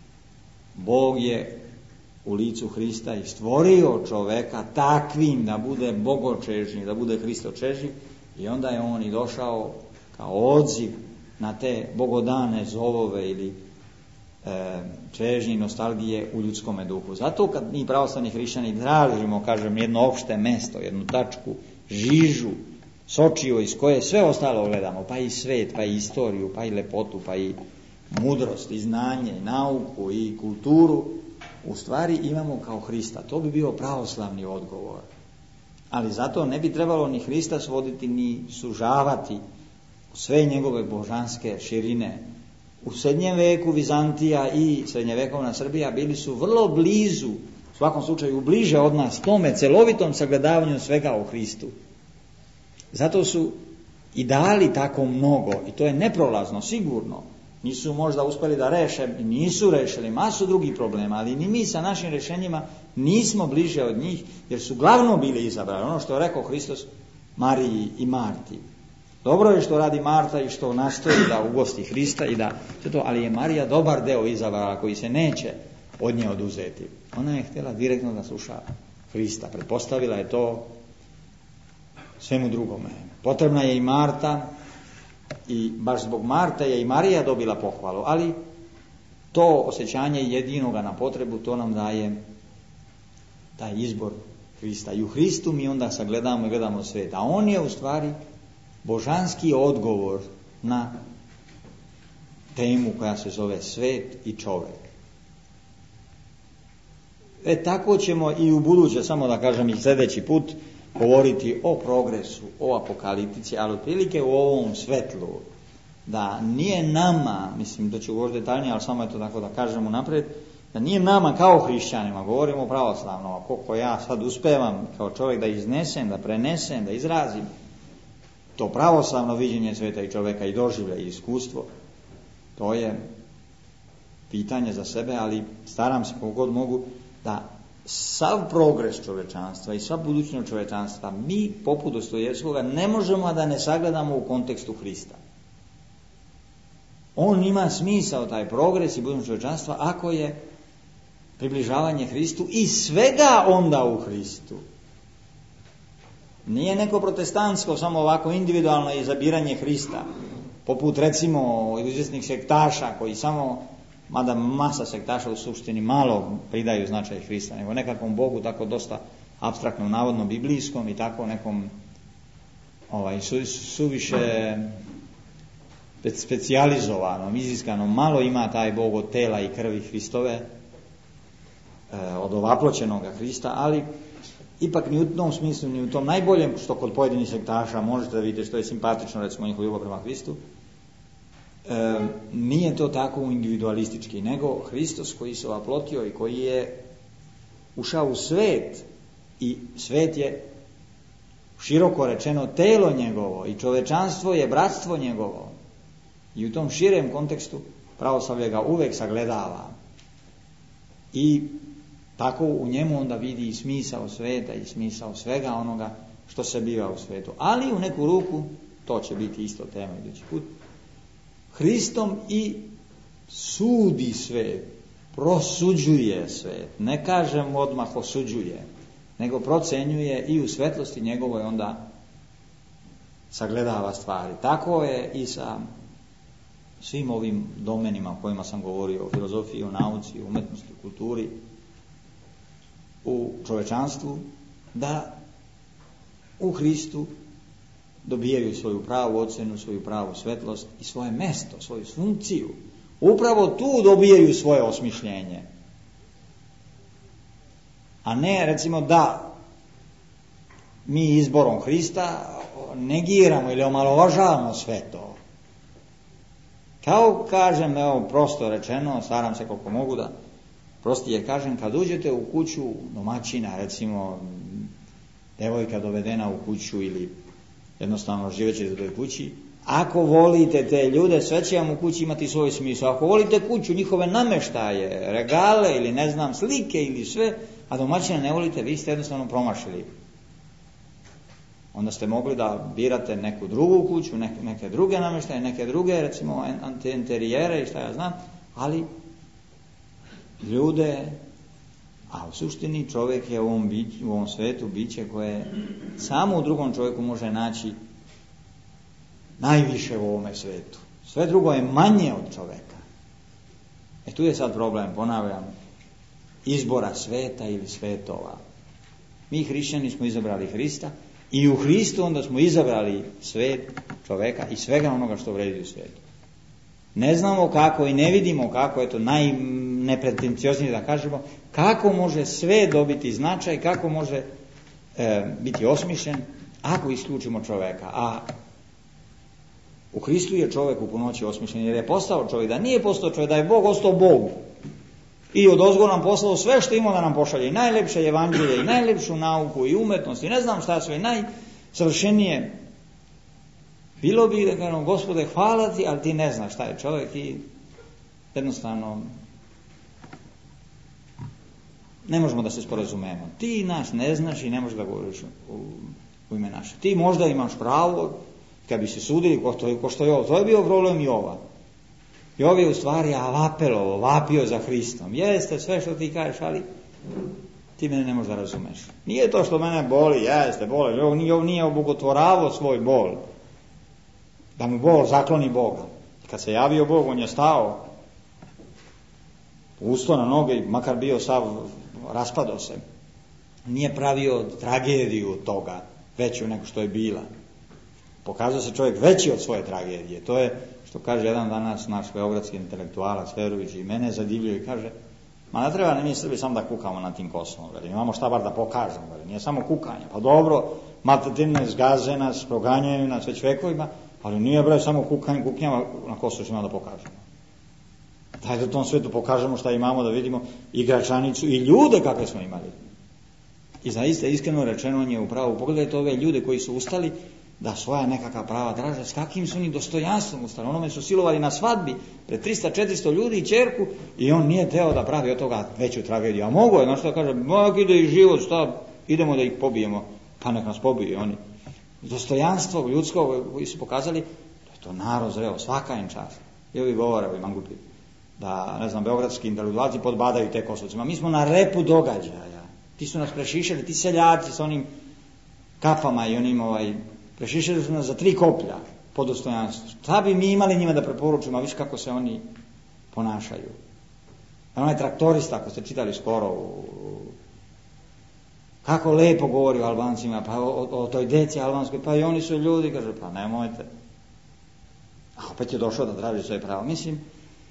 Bog je u licu Hrista i stvorio čoveka takvim da bude bogočežnji, da bude Hristočežnji, i onda je on i došao kao odziv na te bogodane zovove ili čežnje i nostalgije u ljudskome duhu. Zato kad mi pravoslavni hrišćani tražimo, kažem, jedno opšte mesto, jednu tačku, žižu, sočivo iz koje sve ostalo gledamo, pa i svet, pa i istoriju, pa i lepotu, pa i mudrost, i znanje, i nauku, i kulturu, u stvari imamo kao Hrista. To bi bio pravoslavni odgovor. Ali zato ne bi trebalo ni Hrista svoditi, ni sužavati sve njegove božanske širine. U srednjem veku Vizantija i srednjevekovna Srbija bili su vrlo blizu, u svakom slučaju bliže od nas, tome celovitom sagledavanju svega o Hristu. Zato su i dali tako mnogo, i to je neprolazno, sigurno. Nisu možda uspjeli da reše, nisu rešili masu drugih problema, ali ni mi sa našim rešenjima nismo bliže od njih, jer su glavno bili izabrani. Ono što je rekao Hristos Mariji i Marti. Dobro je što radi Marta i što nastoji da ugosti Hrista i da sve to, ali je Marija dobar deo izabrala koji se neće od nje oduzeti. Ona je htjela direktno da sluša Hrista. Pretpostavila je to svemu drugome. Potrebna je i Marta, i baš zbog Marte je i Marija dobila pohvalu, ali to osjećanje jedinoga na potrebu, to nam daje taj izbor Hrista. I u Hristu mi onda sagledamo i gledamo svet, a on je u stvari božanski odgovor na temu koja se zove svet i čovjek. Tako ćemo i u buduće, samo da kažem i sljedeći put, govoriti o progresu, o apokaliptici, ali otprilike u ovom svetlu, da nije nama, mislim da ću govoriti detaljnije, ali samo je to tako da kažemo naprijed, da nije nama kao hrišćanima, govorimo pravoslavno, a koliko ja sad uspevam kao čovjek da iznesem, da prenesem, da izrazim to pravoslavno viđenje sveta i čovjeka i doživlje i iskustvo, to je pitanje za sebe, ali staram se koliko god mogu da sav progres čovečanstva i sva budućnost čovečanstva mi, poput Dostojevskoga, ne možemo da ne sagledamo u kontekstu Hrista. On ima smisao, taj progres i budućnost čovečanstva, ako je približavanje Hristu i svega onda u Hristu. Nije neko protestantsko, samo ovako individualno izabiranje Hrista, poput recimo izvjesnih sektaša koji samo, mada masa sektaša u suštini malo pridaju značaj Hrista, nego nekakvom Bogu tako dosta apstraktnom, navodno biblijskom i tako nekom suviše specijalizovanom, iziskanom. Malo ima taj Bog od tela i krvi Hristove, od ovaploćenoga Hrista, ali ipak ni u tom smislu, ni u tom najboljem što kod pojedinih sektaša možete da vidite što je simpatično, recimo njihov ljubav prema Hristu, nije to tako individualistički, nego Hristos koji se ovaplotio i koji je ušao u svet, i svet je široko rečeno telo njegovo i čovečanstvo je bratstvo njegovo, i u tom širem kontekstu pravoslavlje ga uvek sagledava i tako u njemu onda vidi i smisao sveta i smisao svega onoga što se biva u svetu. Ali u neku ruku, to će biti isto tema idući put, Hristom i sudi svet, prosuđuje svet. Ne kažem odmah osuđuje, nego procenjuje i u svetlosti njegovoj onda sagledava stvari. Tako je i sa svim ovim domenima o kojima sam govorio, o filozofiji, o nauci, o umetnosti, o kulturi, u čovečanstvu, da u Hristu dobijaju svoju pravu ocjenu, svoju pravu svetlost i svoje mesto, svoju funkciju. Upravo tu dobijaju svoje osmišljenje. A ne, recimo, da mi izborom Hrista negiramo ili omalovažavamo sve to. Kao kažem, evo, prosto rečeno, staram se koliko mogu da prostije kažem, kad uđete u kuću domaćina, recimo devojka dovedena u kuću ili jednostavno živeći u toj kući, ako volite te ljude, sve će vam u kući imati svoj smisao. Ako volite kuću, njihove nameštaje, regale ili ne znam, slike ili sve, a domaćina ne volite, vi ste jednostavno promašili. Onda ste mogli da birate neku drugu kuću, neke druge namještaje, neke druge, recimo, interijere i šta ja znam, ali ljude, a u suštini čovjek je u ovom svetu biće koje samo u drugom čovjeku može naći najviše u ovome svetu. Sve drugo je manje od čovjeka. Tu je sad problem, ponavljam, izbora sveta ili svetova. Mi hrišćani smo izabrali Hrista i u Hristu onda smo izabrali svet, čovjeka i svega onoga što vredi u svijetu. Ne znamo kako i ne vidimo kako, je to najnepretencioznije da kažemo, kako može sve dobiti značaj, kako može biti osmišljen ako isključimo čovjeka. A u Hristu je čovjek u punoći osmišljen jer je postao čovjek. Da nije postao čovjek, da je Bog ostao Bog i odozgo nam poslao sve što ima da nam pošalje, i najlepše evanđelje, i najlepšu nauku, i umetnost, i ne znam šta sve, najsavršenije. Bilo bi da kažem, Gospode, hvala ti, ali ti ne znaš šta je čovjek i jednostavno ne možemo da se sporazumemo. Ti nas ne znaš i ne možeš da govoriš u ime naše. Ti možda imaš pravo, kad bi se sudili ko što je ovo, to je bio problem Jova. Jov je u stvari avapelovo, vapio za Hristom. Jeste sve što ti kažeš, ali ti mene ne možeš da razumeš. Nije to što mene boli, jeste, boli. Jov nije obogotvoravao svoj bol. Da mu bol zakloni Boga. Kad se javio Bog, on je stao, ustao na noge i makar bio sav raspadao se. Nije pravio tragediju toga, veću nego što je bila. Pokazao se čovjek veći od svoje tragedije. To je što kaže jedan danas naš beogradski intelektualac, verujući, i mene zadivljuje i kaže, ma ne treba mi Srbi samo da kukamo na tim Kosovom, imamo šta bar da pokažemo, nije samo kukanje, pa dobro, materne zgaze nas, proganjaju nas već vekovima, ali nije bre samo kuknjama na Kosovu što imamo da pokažemo. Daj da tom svetu pokažemo šta imamo, da vidimo i Gračanicu i ljude kakve smo imali. I zaista iskreno rečeno on je upravo, pogledajte ove ljude koji su ustali da svoja nekakva prava traže, s kakvim su oni dostojanstvom ustali. Onome su silovali na svadbi pred 300-400 ljudi i ćerku i on nije teo da pravi od toga veću tragediju. A mogo je, znači što kaže, ide i život, šta, idemo da ih pobijemo, pa nek nas pobije oni. Dostojanstvo ljudskog koji su pokazali, da je to narod zreo, svaka im čast. I ovi govore, ovi mangupi, da, ne znam, beogradski intelektualci podbadaju te Kosovcima. Mi smo na repu događaja. Ti su nas prešišali, ti seljaci sa onim kapama i onim prešišali su nas za 3 koplja po dostojanstvu. Šta bi mi imali njima da preporučimo, a viš kako se oni ponašaju. A onaj traktorista, ako ste čitali skoro, kako lepo govori o Albancima, pa o toj deci albanskoj, pa i oni su ljudi, kaže, pa nemojte. A opet je došao da traži svoje pravo. Mislim,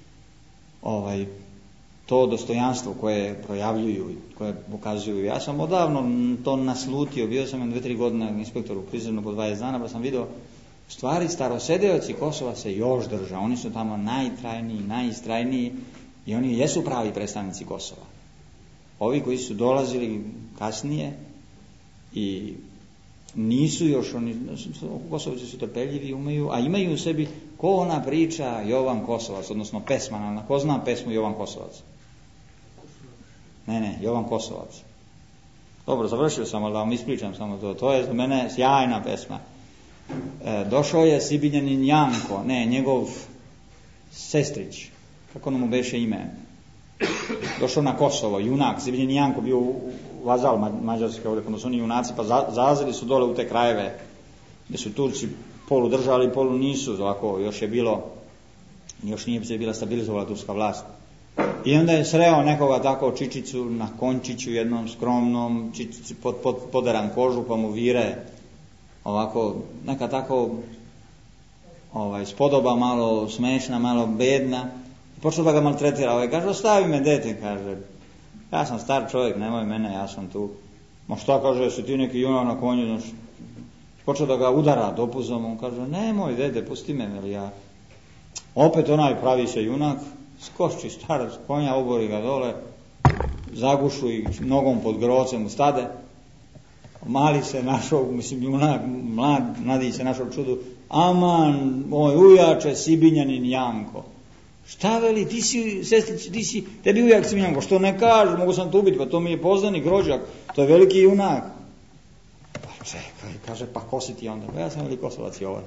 to dostojanstvo koje projavljuju, koje pokazuju. Ja sam odavno to naslutio, bio sam 2-3 godine inspektor u prizemnu po 20 dana, pa sam vidio stvari starosedeoci Kosova se još drže. Oni su tamo najtrajniji, najistrajniji i oni jesu pravi predstavnici Kosova. Ovi koji su dolazili kasnije i nisu još, Kosovci su trpeljivi, umeju, a imaju u sebi ko ona priča Jovan Kosovac, odnosno pesma, ko zna pesmu Jovan Kosovac? Ne, Jovan Kosovac. Dobro, završio sam, ali da vam ispričam samo to. To je za mene sjajna pesma. Došao je Sibinjanin Janko, njegov sestrić, kako mu beše ime. Došao na Kosovo, junak, Sibinjanin Janko bio vazal Mađarske ovdje, kada su oni junaci, pa zalazili su dole u te krajeve, gdje su Turci polu držali, polu nisu, ovako, još nije bila stabilizovala turska vlast. I onda je sreo nekoga tako čičicu na končiću jednom skromnom, čičici poderan kožu, pa mu vire ovako, neka tako spodoba, malo smešna, malo bedna. I počeo da ga maltretira. Kaže, ostavi me, dete, kaže. Ja sam star čovjek, nemoj mene, ja sam tu. Ma šta, kaže, jesi ti neki junak na konju, znaš. Počeo da ga udara dopuzom, on kaže, nemoj, dete, pusti me, veli ja. Opet onaj pravi se junak, skoči starac konja, obori ga dole, zagušu i nogom pod grovcem u stade. Mali se našao, junak, mlad, mladi se našao čudu, aman, moj ujače, Sibinjanin Janko. Šta veli, ti si, sestrić, tebi ujak Sibinjanin Janko, što ne kažu, mogu sam te ubiti, pa to mi je poznanik, rođak, to je veliki junak. Pa čekaj, kaže, pa ko si ti onda? Pa ja sam veli Kosovac Jovan.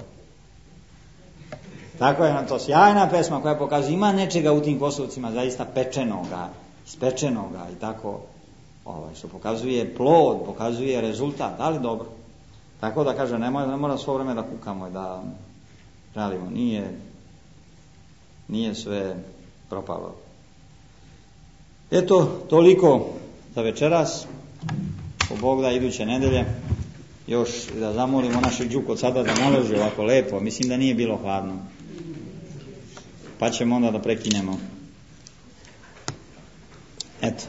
Tako je nam to sjajna pesma koja pokazuje, ima nečega u tim Kosovcima zaista pečenoga, ispečenoga i tako, što pokazuje plod, pokazuje rezultat, ali dobro. Tako da kaže, ne mora svo vreme da kukamo i da žalimo, nije sve propalo. Eto, toliko za večeras, po Bog da iduće nedelje, još da zamolimo našeg Đuku od sada da naloži ovako lepo, mislim da nije bilo hladno. Pa ćemo onda da prekinemo. Eto.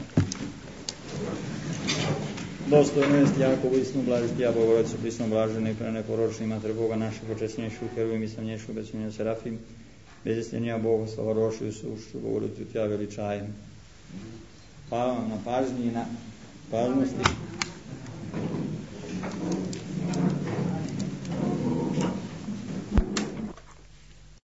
Dostojno jest Jakovu i snu blažiti, ja Bogorodicu prisno blaženi, neporočni mater Boga našeg, počesnejšu, herujim i samnješu, becenju serafim, bezjestenija Bogoslava, rošiju sušću, Bogorodicu tja veličajem. Hvala vam na pažnji i na pažnosti.